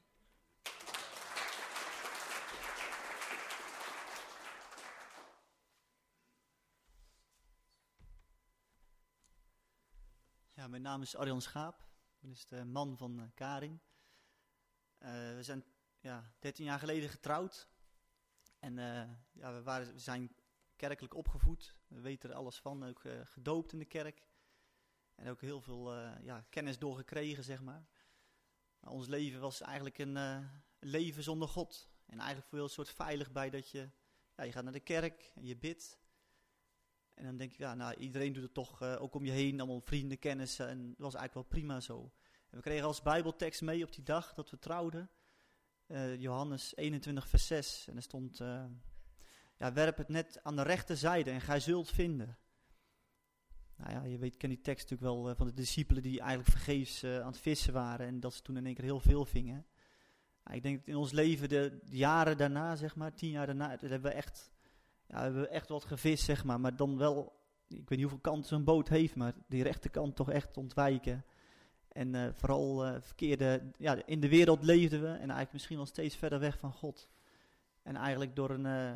Ja, mijn naam is Arjan Schaap. Ik ben dus de man van Karin. We zijn 13 jaar geleden getrouwd. En we zijn kerkelijk opgevoed. We weten er alles van. Ook gedoopt in de kerk. En ook heel veel kennis doorgekregen, zeg maar. Maar ons leven was eigenlijk een leven zonder God. En eigenlijk voel je een soort veilig bij dat je gaat naar de kerk en je bidt. En dan denk je, iedereen doet het toch ook om je heen. Allemaal vrienden, kennissen. En dat was eigenlijk wel prima zo. En we kregen als bijbeltekst mee op die dag dat we trouwden. Johannes 21 vers 6. En er stond, werp het net aan de rechterzijde en gij zult vinden. Nou ja, je kent die tekst natuurlijk wel van de discipelen die eigenlijk vergeefs aan het vissen waren. En dat ze toen in één keer heel veel vingen. Ik denk dat in ons leven, de jaren daarna, zeg maar, 10 jaar daarna, hebben we echt wat gevist, zeg maar. Maar dan wel, ik weet niet hoeveel kanten zo'n boot heeft, maar die rechterkant toch echt ontwijken. En vooral verkeerde, in de wereld leefden we en eigenlijk misschien wel steeds verder weg van God. En eigenlijk door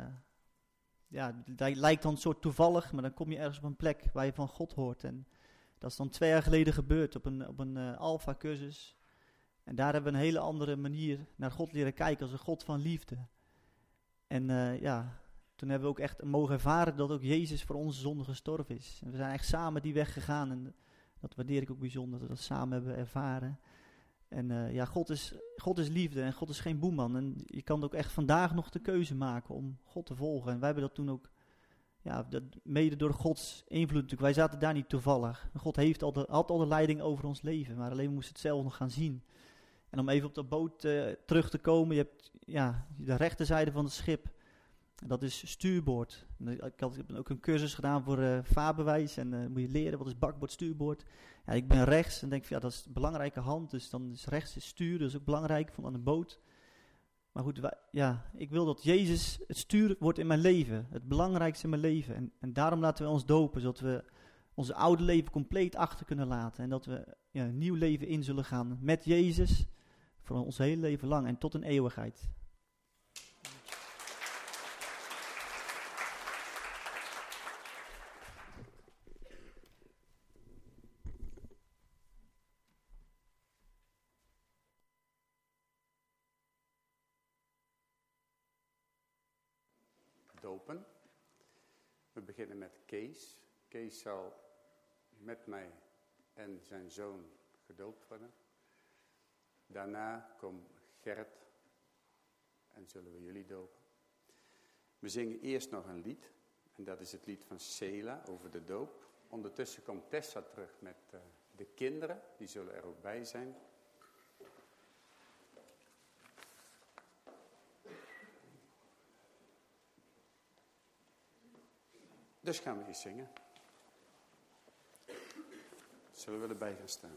dat lijkt dan een soort toevallig, maar dan kom je ergens op een plek waar je van God hoort. En dat is dan 2 jaar geleden gebeurd op een Alpha-cursus. En daar hebben we een hele andere manier naar God leren kijken als een God van liefde. En toen hebben we ook echt mogen ervaren dat ook Jezus voor onze zonde gestorven is. En we zijn echt samen die weg gegaan en dat waardeer ik ook bijzonder, dat we dat samen hebben ervaren. En God is liefde en God is geen boeman. En je kan ook echt vandaag nog de keuze maken om God te volgen. En wij hebben dat toen ook, mede door Gods invloed natuurlijk. Wij zaten daar niet toevallig. God had al de leiding over ons leven, maar alleen we moesten het zelf nog gaan zien. En om even op de boot terug te komen, je hebt de rechterzijde van het schip. Dat is stuurboord. Ik heb ook een cursus gedaan voor vaarbewijs en moet je leren wat is bakboord, stuurboord. Ja, ik ben rechts en denk van dat is een belangrijke hand, dus dan is rechts is stuur, dat is ook belangrijk aan de boot. Maar goed, ik wil dat Jezus het stuur wordt in mijn leven, het belangrijkste in mijn leven. En daarom laten we ons dopen, zodat we ons oude leven compleet achter kunnen laten. En dat we een nieuw leven in zullen gaan met Jezus, voor ons hele leven lang en tot een eeuwigheid. Dopen. We beginnen met Kees. Kees zal met mij en zijn zoon gedoopt worden. Daarna komt Gerrit en zullen we jullie dopen. We zingen eerst nog een lied en dat is het lied van Sela over de doop. Ondertussen komt Tessa terug met de kinderen, die zullen er ook bij zijn. Dus gaan we eens zingen. Zullen we erbij gaan staan?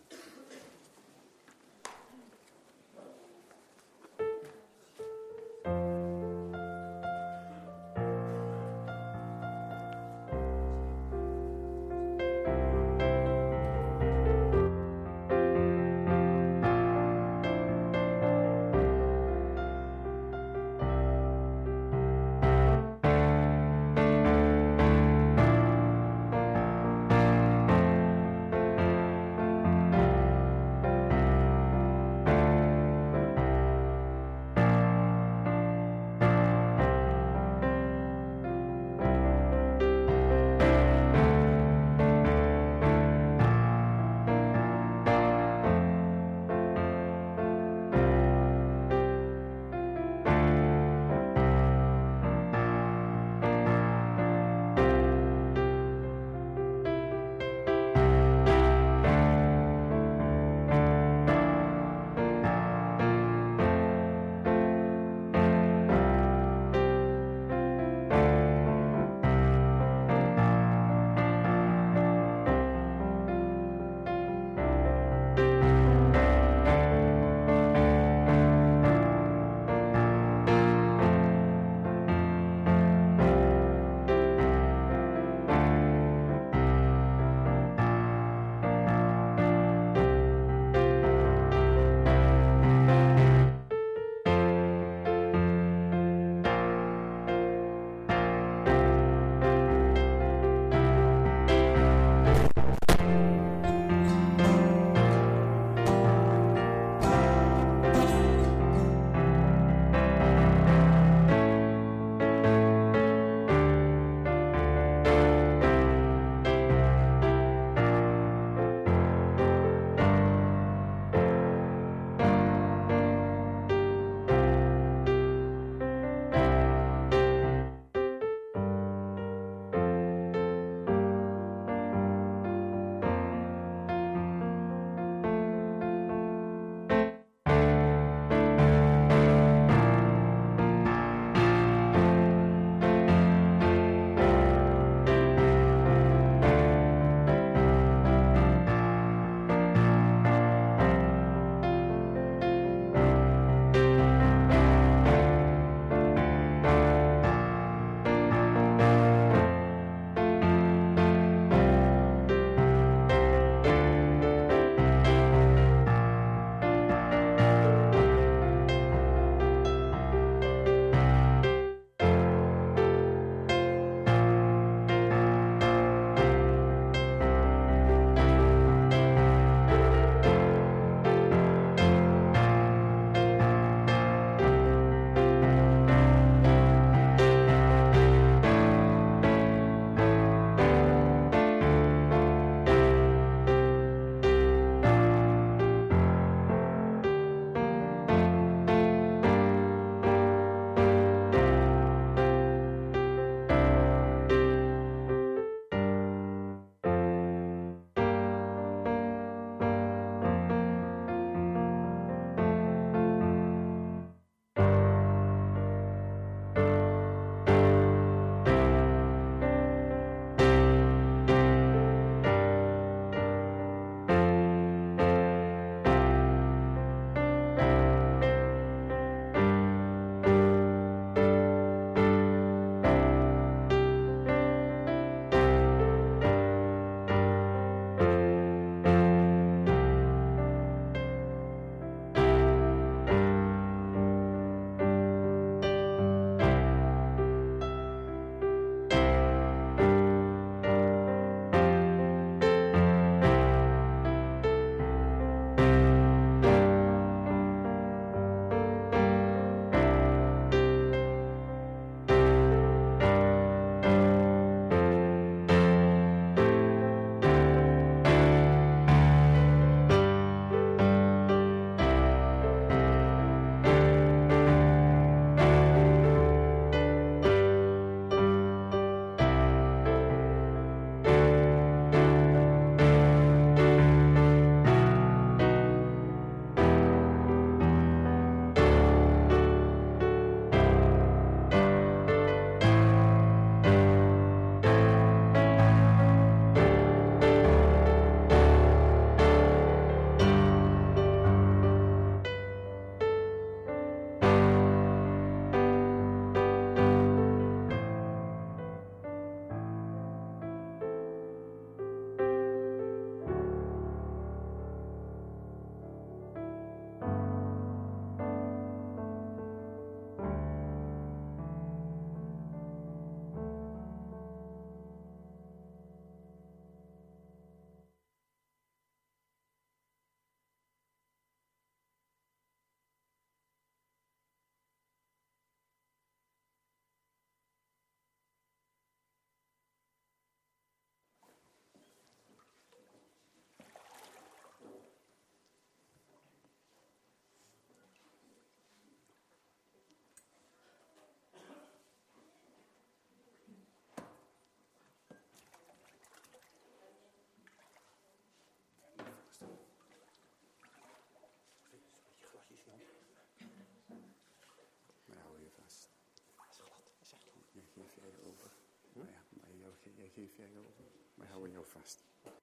Jij geeft jij over. We houden jou vast.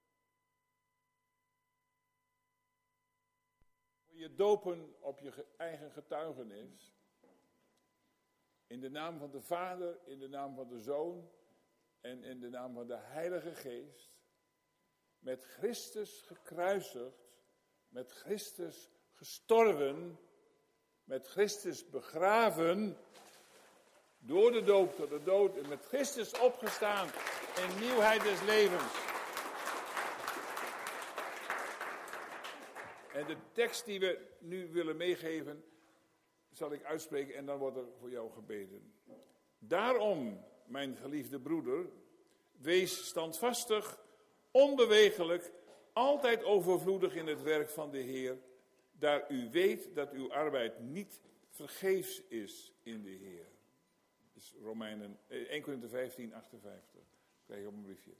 Je dopen op je eigen getuigenis. In de naam van de Vader, in de naam van de Zoon en in de naam van de Heilige Geest. Met Christus gekruisigd, met Christus gestorven, met Christus begraven, door de doop tot de dood en met Christus opgestaan in nieuwheid des levens. En de tekst die we nu willen meegeven, zal ik uitspreken en dan wordt er voor jou gebeden. Daarom, mijn geliefde broeder, wees standvastig, onbewegelijk, altijd overvloedig in het werk van de Heer, daar u weet dat uw arbeid niet vergeefs is in de Heer. Dus 1 Korinther 15, 58. Krijg je op een briefje.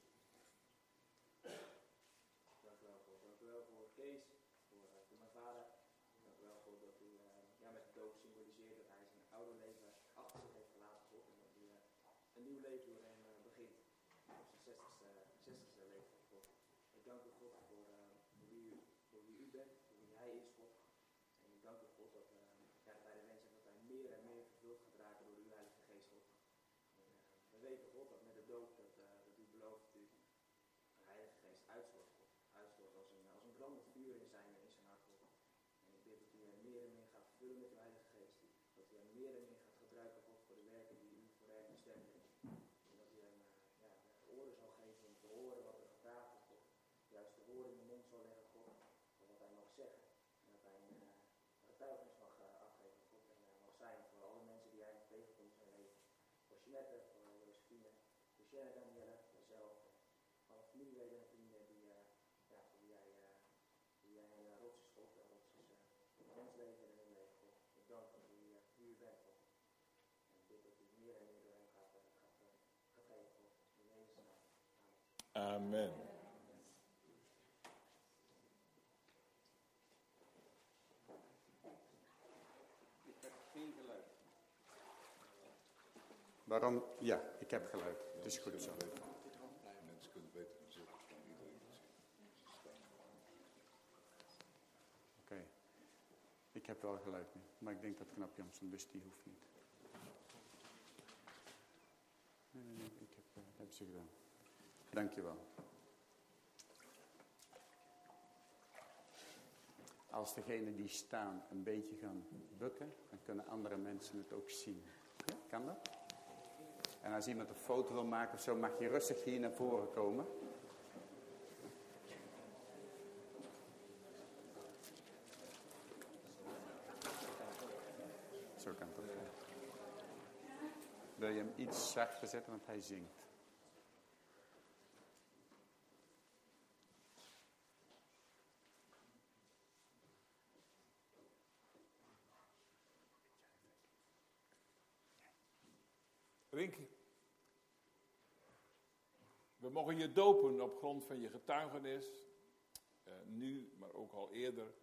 Dank u wel voor Kees, voor mijn vader. Dank u wel voor dat u met de doop symboliseert dat hij zijn oude leven achter zich heeft gelaten, God. En dat u een nieuw leven door hem begint. Op zijn 60ste leven, God. Ik dank u, God, voor wie u bent, voor wie hij is, God. En ik dank u, God, dat wij de wens hebben dat hij meer en meer vervuld gaat raken door uw Heilige Geest, God. En, we weten, God, dat met de doop dat u belooft dat u de Heilige Geest uitstort, God. Uitstort als een brandend vuur in zijn hart, God. En ik bid dat u hem meer en meer gaat vullen met uw Heilige Geest. Dat u hem meer en meer gaat gebruiken, God, voor de werken die u voor hem bestemd heeft. En dat u hem de oren zal geven om te horen wat er gevraagd wordt, God. Juist de woorden in de mond zal leggen, God, van wat hij mag zeggen. En dat hij een getuigenis mag afgeven, God. En mag zijn voor alle mensen die hij tegenkomt in zijn leven. Voor Jeanette, voor Josephine, voor Shannon, Danielle, mezelf. Alle familieleden en vrienden voor wie jij een rots is, God. Een rots is in ons leven en in hun leven, God. Ik dank u voor wie u bent, God. En ik bid dat u meer en meer door hem gaat geven, God. In Jezus' naam. Amen. Ik heb geen geluid. Waarom? Ja, ik heb geluid. Het is goed zo. Mensen kunnen het beter zitten van iedereen. Oké. Ik heb wel geluid nu, maar ik denk dat knap Jansen, dus die hoeft niet. Nee, ik heb ze gedaan. Dankjewel. Als degenen die staan een beetje gaan bukken, dan kunnen andere mensen het ook zien. Ja, kan dat? En als iemand een foto wil maken of zo, mag je rustig hier naar voren komen. Zo kan het ook. Wil je hem iets zachter zetten, want hij zingt. Rinke, we mogen je dopen op grond van je getuigenis, nu, maar ook al eerder.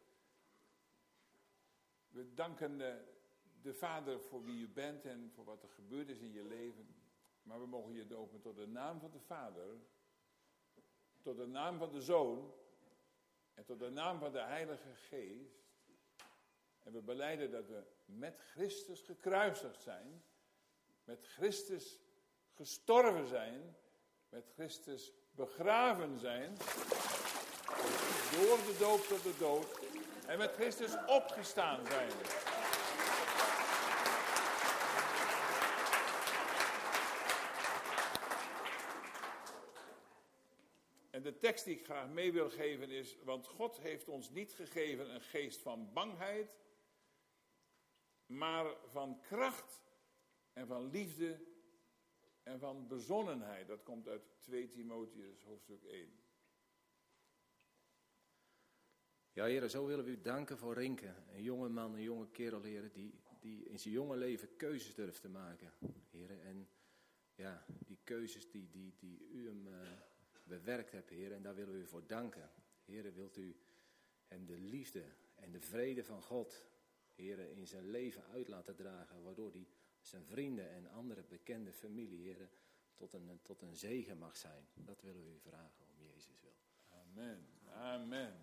We danken de Vader voor wie u bent en voor wat er gebeurd is in je leven. Maar we mogen je dopen tot de naam van de Vader, tot de naam van de Zoon en tot de naam van de Heilige Geest. En we belijden dat we met Christus gekruisigd zijn, met Christus gestorven zijn, met Christus begraven zijn, door de doop tot de dood, en met Christus opgestaan zijn. En de tekst die ik graag mee wil geven is, want God heeft ons niet gegeven een geest van bangheid, maar van kracht en van liefde en van bezonnenheid. Dat komt uit 2 Timotheüs hoofdstuk 1. Ja, heren, zo willen we u danken voor Rinke. Een jonge man, een jonge kerel, heren, die in zijn jonge leven keuzes durft te maken. Heren, en ja, die keuzes die u hem bewerkt hebt, heren, en daar willen we u voor danken. Heren, wilt u hem de liefde en de vrede van God, heren, in zijn leven uit laten dragen, waardoor hij zijn vrienden en andere bekende familie, heren, tot een zegen mag zijn. Dat willen we u vragen om Jezus wil. Amen. Amen.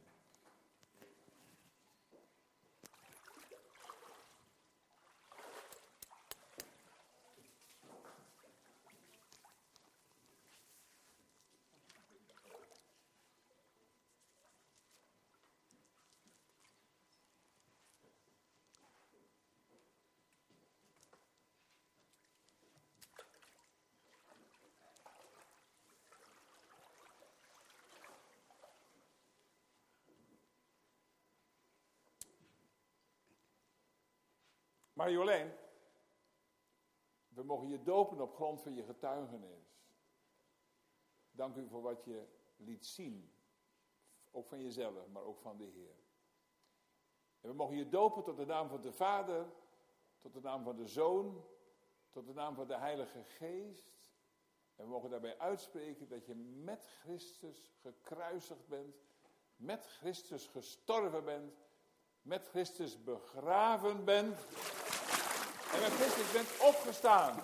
Marjolein, we mogen je dopen op grond van je getuigenis. Dank u voor wat je liet zien. Ook van jezelf, maar ook van de Heer. En we mogen je dopen tot de naam van de Vader, tot de naam van de Zoon, tot de naam van de Heilige Geest. En we mogen daarbij uitspreken dat je met Christus gekruisigd bent, met Christus gestorven bent, met Christus begraven bent en met Christus bent opgestaan.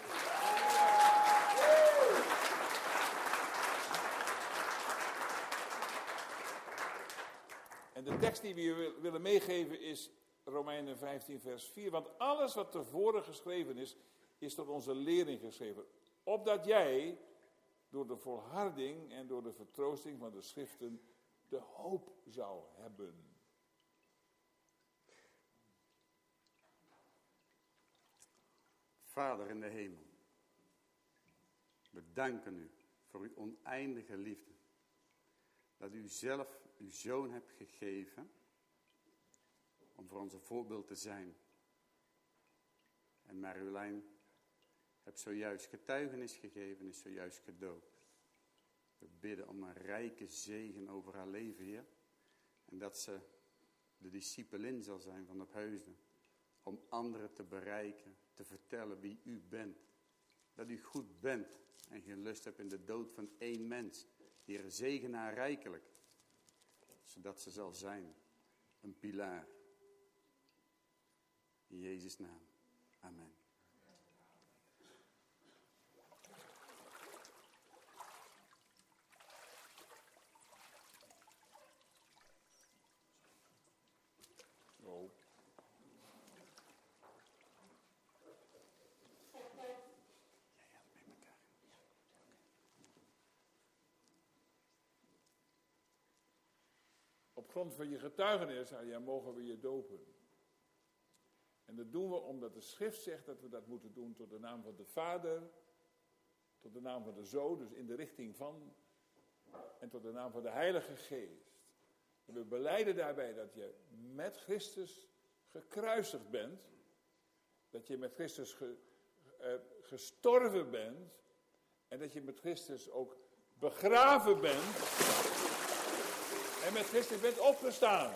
En de tekst die we je willen meegeven is Romeinen 15 vers 4. Want alles wat tevoren geschreven is tot onze lering geschreven. Opdat jij door de volharding en door de vertroosting van de schriften de hoop zou hebben. Vader in de hemel, we danken u voor uw oneindige liefde. Dat u zelf uw zoon hebt gegeven om voor ons een voorbeeld te zijn. En Marjolein hebt zojuist getuigenis gegeven, is zojuist gedoopt. We bidden om een rijke zegen over haar leven, Heer. En dat ze de discipelin zal zijn van Opheusden. Om anderen te bereiken, te vertellen wie u bent. Dat u goed bent en geen lust hebt in de dood van één mens. Heer, zegen haar rijkelijk. Zodat ze zal zijn een pilaar. In Jezus' naam. Amen. Oh. Op grond van je getuigenis, mogen we je dopen. En dat doen we omdat de schrift zegt dat we dat moeten doen tot de naam van de Vader, tot de naam van de Zoon, dus in de richting van, en tot de naam van de Heilige Geest. En we belijden daarbij dat je met Christus gekruisigd bent, dat je met Christus gestorven bent en dat je met Christus ook begraven bent en met Christus bent opgestaan.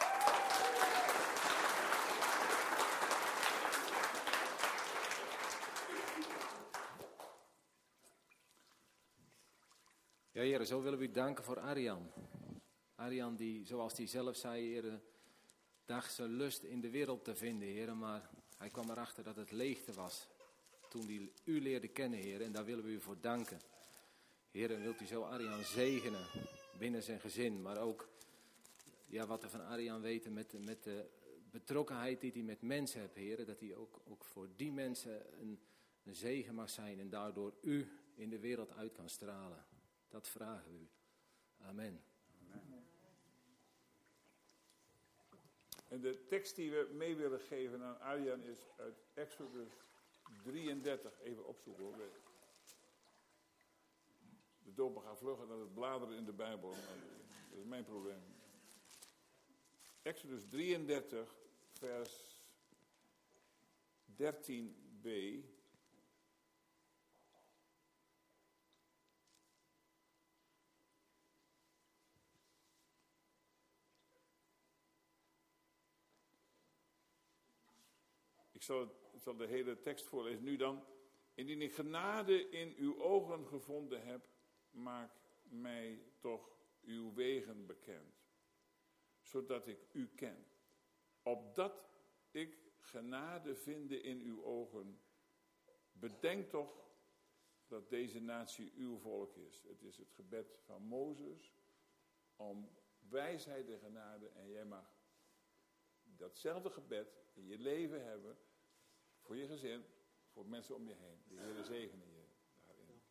Ja, Heer, zo willen we u danken voor Arjan. Arjan die, zoals hij zelf zei, Heer, dacht zijn lust in de wereld te vinden, Heer. Maar hij kwam erachter dat het leegte was toen hij u leerde kennen, Heer. En daar willen we u voor danken. Heer, en wilt u zo Arjan zegenen binnen zijn gezin. Maar ook wat we van Arjan weten met de betrokkenheid die hij met mensen heeft, Heer. Dat hij ook voor die mensen een zegen mag zijn en daardoor u in de wereld uit kan stralen. Dat vragen we u. Amen. En de tekst die we mee willen geven aan Arjan is uit Exodus 33. Even opzoeken hoor. De dopen gaan vluggen naar het bladeren in de Bijbel. Dat is mijn probleem. Exodus 33, vers 13b. Ik zal de hele tekst voorlezen. Nu dan. Indien ik genade in uw ogen gevonden heb, maak mij toch uw wegen bekend. Zodat ik u ken. Opdat ik genade vinde in uw ogen. Bedenk toch dat deze natie uw volk is. Het is het gebed van Mozes om wijsheid en genade. En jij mag datzelfde gebed in je leven hebben voor je gezin, voor mensen om je heen. De Heer zegene je daarin.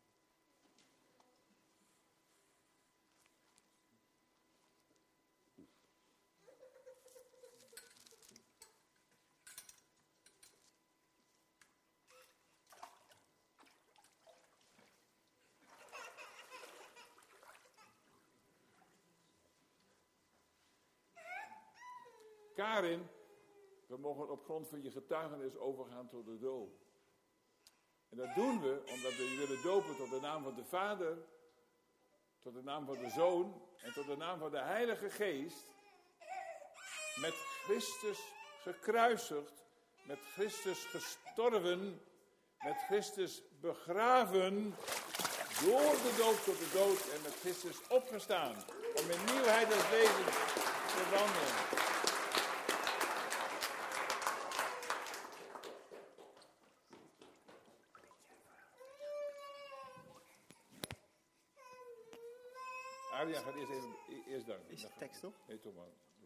Karin, we mogen op grond van je getuigenis overgaan tot de doop. En dat doen we omdat we je willen dopen tot de naam van de Vader, tot de naam van de Zoon en tot de naam van de Heilige Geest. Met Christus gekruisigd, met Christus gestorven, met Christus begraven, door de dood tot de dood en met Christus opgestaan. Om in nieuwheid des levens te wandelen. Arjan gaat eerst danken. Is de tekst toch? Nee, toch maar.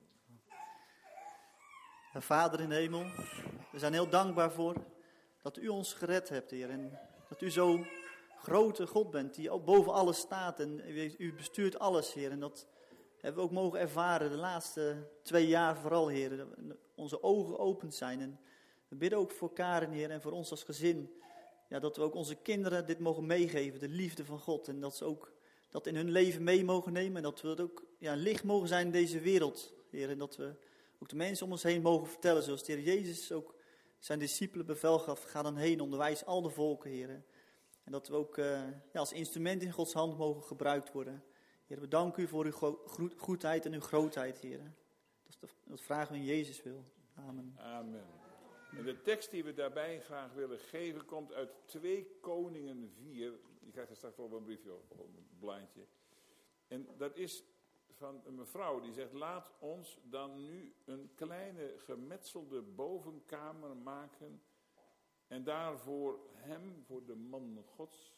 Vader in de hemel, we zijn heel dankbaar voor dat u ons gered hebt, Heer. En dat u zo grote God bent, die boven alles staat. En u bestuurt alles, Heer. En dat hebben we ook mogen ervaren de laatste 2 jaar vooral, Heer. Dat onze ogen opend zijn. En we bidden ook voor Karen, Heer, en voor ons als gezin. Ja, dat we ook onze kinderen dit mogen meegeven, de liefde van God. En dat ze ook dat in hun leven mee mogen nemen. En dat we ook licht mogen zijn in deze wereld, Heer. En dat we ook de mensen om ons heen mogen vertellen, zoals de Heer Jezus ook zijn discipelen bevel gaf. Ga dan heen, onderwijs al de volken, Heer. En dat we ook als instrument in Gods hand mogen gebruikt worden. Heer, we danken u voor uw goedheid en uw grootheid, Heer. Dat vragen we in Jezus wil. Amen. Amen. En de tekst die we daarbij graag willen geven komt uit 2 Koningen 4. Je krijgt er straks op een briefje op een blaadje. En dat is van een mevrouw die zegt: laat ons dan nu een kleine gemetselde bovenkamer maken en daarvoor hem, voor de man Gods,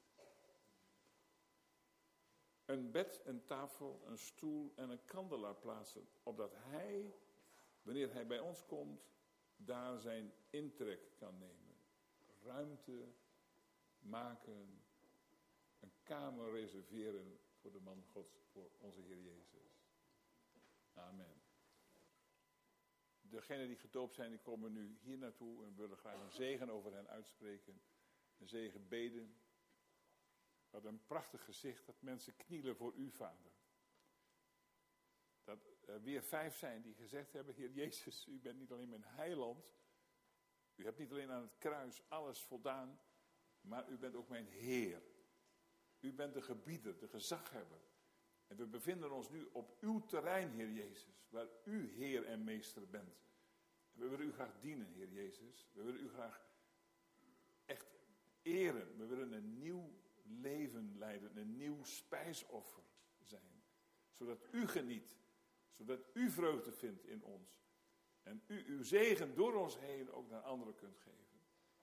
een bed, een tafel, een stoel en een kandelaar plaatsen, opdat hij, wanneer hij bij ons komt, daar zijn intrek kan nemen. Ruimte maken, een kamer reserveren voor de man Gods, voor onze Heer Jezus. Amen. Degenen die gedoopt zijn, die komen nu hier naartoe en willen graag een zegen over hen uitspreken. Een zegen beden. Wat een prachtig gezicht dat mensen knielen voor u, Vader. Dat er weer 5 zijn die gezegd hebben: Heer Jezus, u bent niet alleen mijn heiland. U hebt niet alleen aan het kruis alles voldaan, maar u bent ook mijn Heer. U bent de gebieder, de gezaghebber. En we bevinden ons nu op uw terrein, Heer Jezus, waar u Heer en Meester bent. We willen u graag dienen, Heer Jezus. We willen u graag echt eren. We willen een nieuw leven leiden, een nieuw spijsoffer zijn. Zodat u geniet, zodat u vreugde vindt in ons. En u uw zegen door ons heen ook naar anderen kunt geven.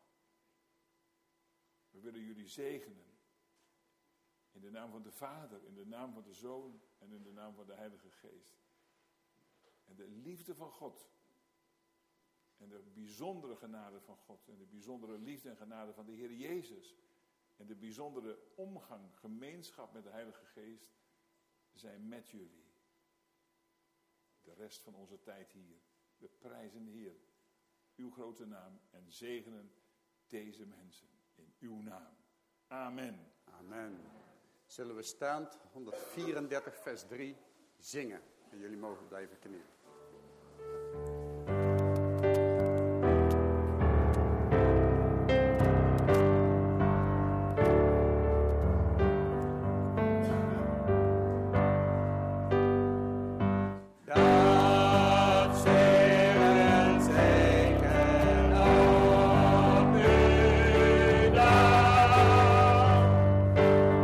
We willen jullie zegenen. In de naam van de Vader, in de naam van de Zoon en in de naam van de Heilige Geest. En de liefde van God. En de bijzondere genade van God. En de bijzondere liefde en genade van de Heer Jezus. En de bijzondere omgang, gemeenschap met de Heilige Geest zijn met jullie. De rest van onze tijd hier. We prijzen de Heer, uw grote naam, en zegenen deze mensen in uw naam. Amen. Amen. Zullen we staand 134 vers 3 zingen. En jullie mogen blijven knielen.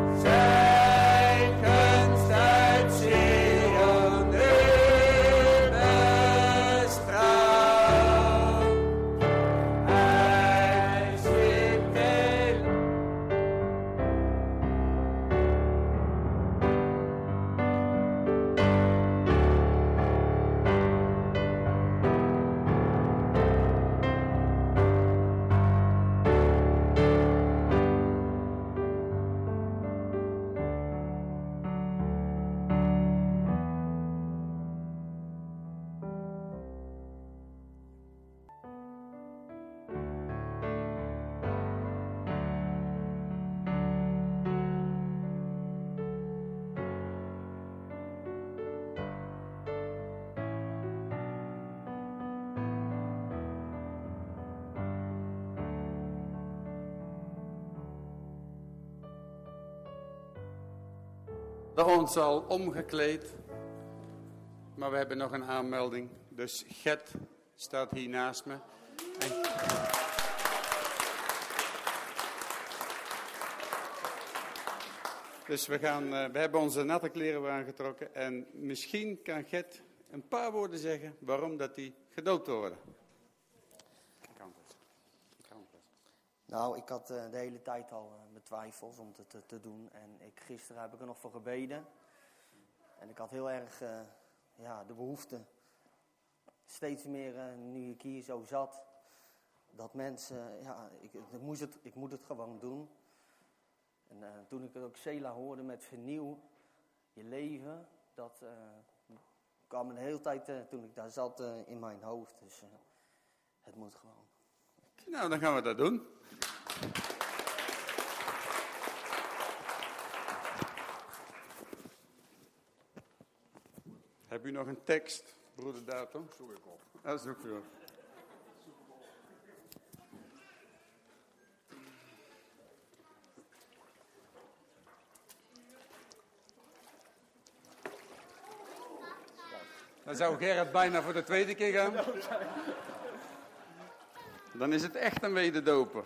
Zij kunst uit Zion, De hond is al omgekleed. Maar we hebben nog een aanmelding. Dus Gert staat hier naast me. Dus we hebben onze natte kleren weer aangetrokken. En misschien kan Gert een paar woorden zeggen waarom dat hij gedoopt wil worden. Nou, ik had de hele tijd al mijn twijfels om het te doen. En gisteren heb ik er nog voor gebeden. En ik had heel erg de behoefte, steeds meer nu ik hier zo zat, dat mensen, ik moet het gewoon doen. En toen ik ook Sela hoorde met vernieuw je leven, dat kwam de hele tijd toen ik daar zat in mijn hoofd. Dus het moet gewoon. Nou, dan gaan we dat doen. Heb u nog een tekst, broeder Dato? Zoek ik op. Dat is ook veel. Dan zou Gerrit bijna voor de tweede keer gaan. Dan is het echt een wederdoper.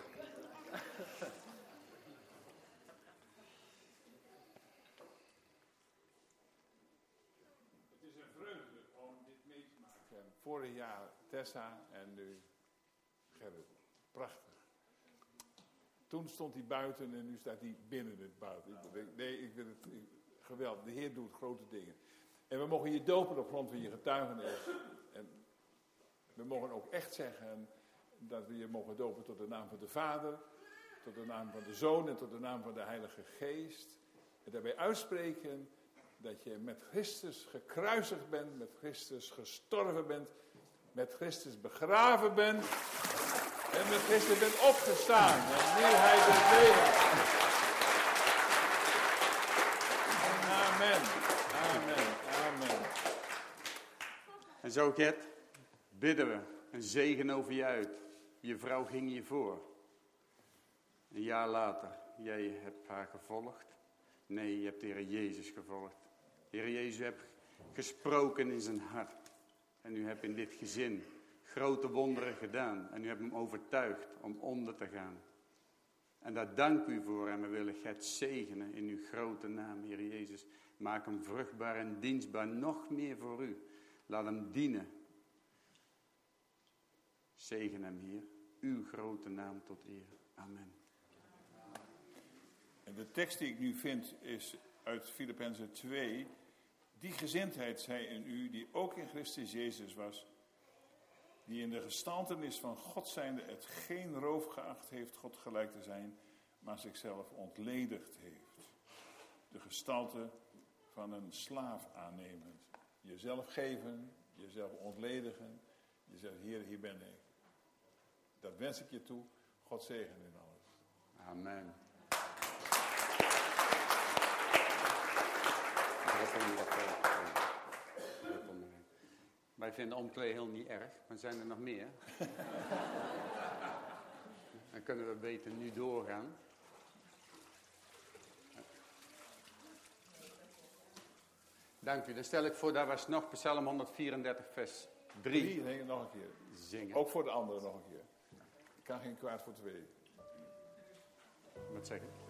Het is een vreugde om dit mee te maken. Vorig jaar Tessa en nu Gerrit. Prachtig. Toen stond hij buiten en nu staat hij binnen het buiten. Ik vind het geweldig. De Heer doet grote dingen. En we mogen je dopen op grond van je getuigenis. En we mogen ook echt zeggen dat we je mogen dopen tot de naam van de Vader, tot de naam van de Zoon en tot de naam van de Heilige Geest. En daarbij uitspreken dat je met Christus gekruisigd bent, met Christus gestorven bent, met Christus begraven bent en met Christus bent opgestaan. En nu hij bent leven. Amen. Amen. Amen. En zo, Gert, bidden we een zegen over je uit. Je vrouw ging je voor. Een jaar later, jij hebt haar gevolgd. Nee, je hebt de Heer Jezus gevolgd. De Heer Jezus hebt gesproken in zijn hart. En u hebt in dit gezin grote wonderen gedaan. En u hebt hem overtuigd om onder te gaan. En daar dank u voor. En we willen Gert zegenen in uw grote naam, Heer Jezus. Maak hem vruchtbaar en dienstbaar, nog meer voor u. Laat hem dienen. Zegen hem, Heer. Uw grote naam tot eer. Amen. En de tekst die ik nu vind is uit Filippenzen 2. Die gezindheid zij in u, die ook in Christus Jezus was, die in de gestaltenis van God zijnde het geen roof geacht heeft God gelijk te zijn, maar zichzelf ontledigd heeft. De gestalte van een slaaf aannemen. Jezelf geven, jezelf ontledigen, jezelf hier ben ik. Dat wens ik je toe. God zegen in alles. Amen. Wij vinden omkleden heel niet erg, maar zijn er nog meer? Dan kunnen we beter nu doorgaan. Dank u. Dan stel ik voor, daar was nog Psalm 134 vers 3. Nee, nog een keer. Zingen. Ook voor de anderen nog een keer. Ik kan geen kwaad voor twee. Wat zeg ik?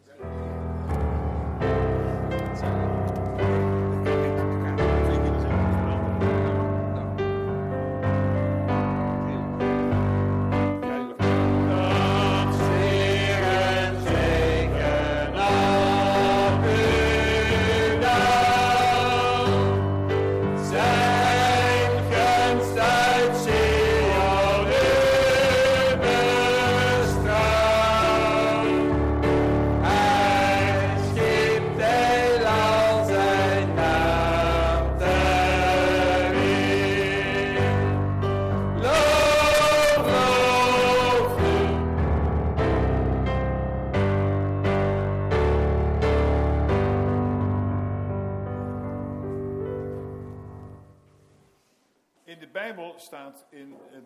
Staat in het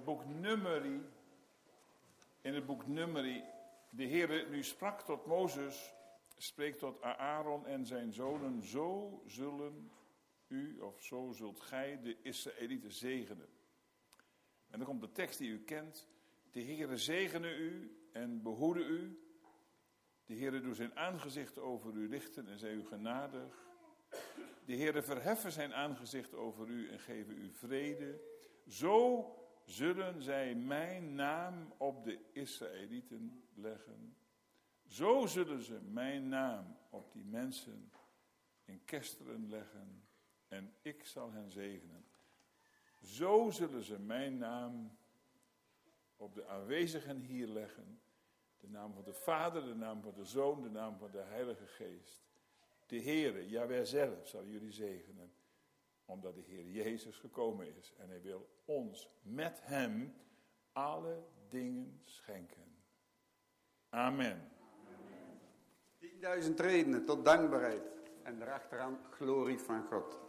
boek Numeri, de Heere nu sprak tot Mozes spreekt tot Aaron en zijn zonen, zo zullen u, of zo zult gij de Israëlieten zegenen. En dan komt de tekst die u kent. De Heere zegene u en behoede u. De Heere doet zijn aangezicht over u richten en zij u genadig. De Heere verheffen zijn aangezicht over u en geven u vrede. Zo zullen zij mijn naam op de Israëlieten leggen. Zo zullen ze mijn naam op die mensen in Kesteren leggen en ik zal hen zegenen. Zo zullen ze mijn naam op de aanwezigen hier leggen. De naam van de Vader, de naam van de Zoon, de naam van de Heilige Geest. De Heere, Jahweh zelf, zal jullie zegenen, omdat de Heer Jezus gekomen is. En hij wil ons met hem alle dingen schenken. Amen. 10.000 redenen tot dankbaarheid. En daarachteraan glorie van God.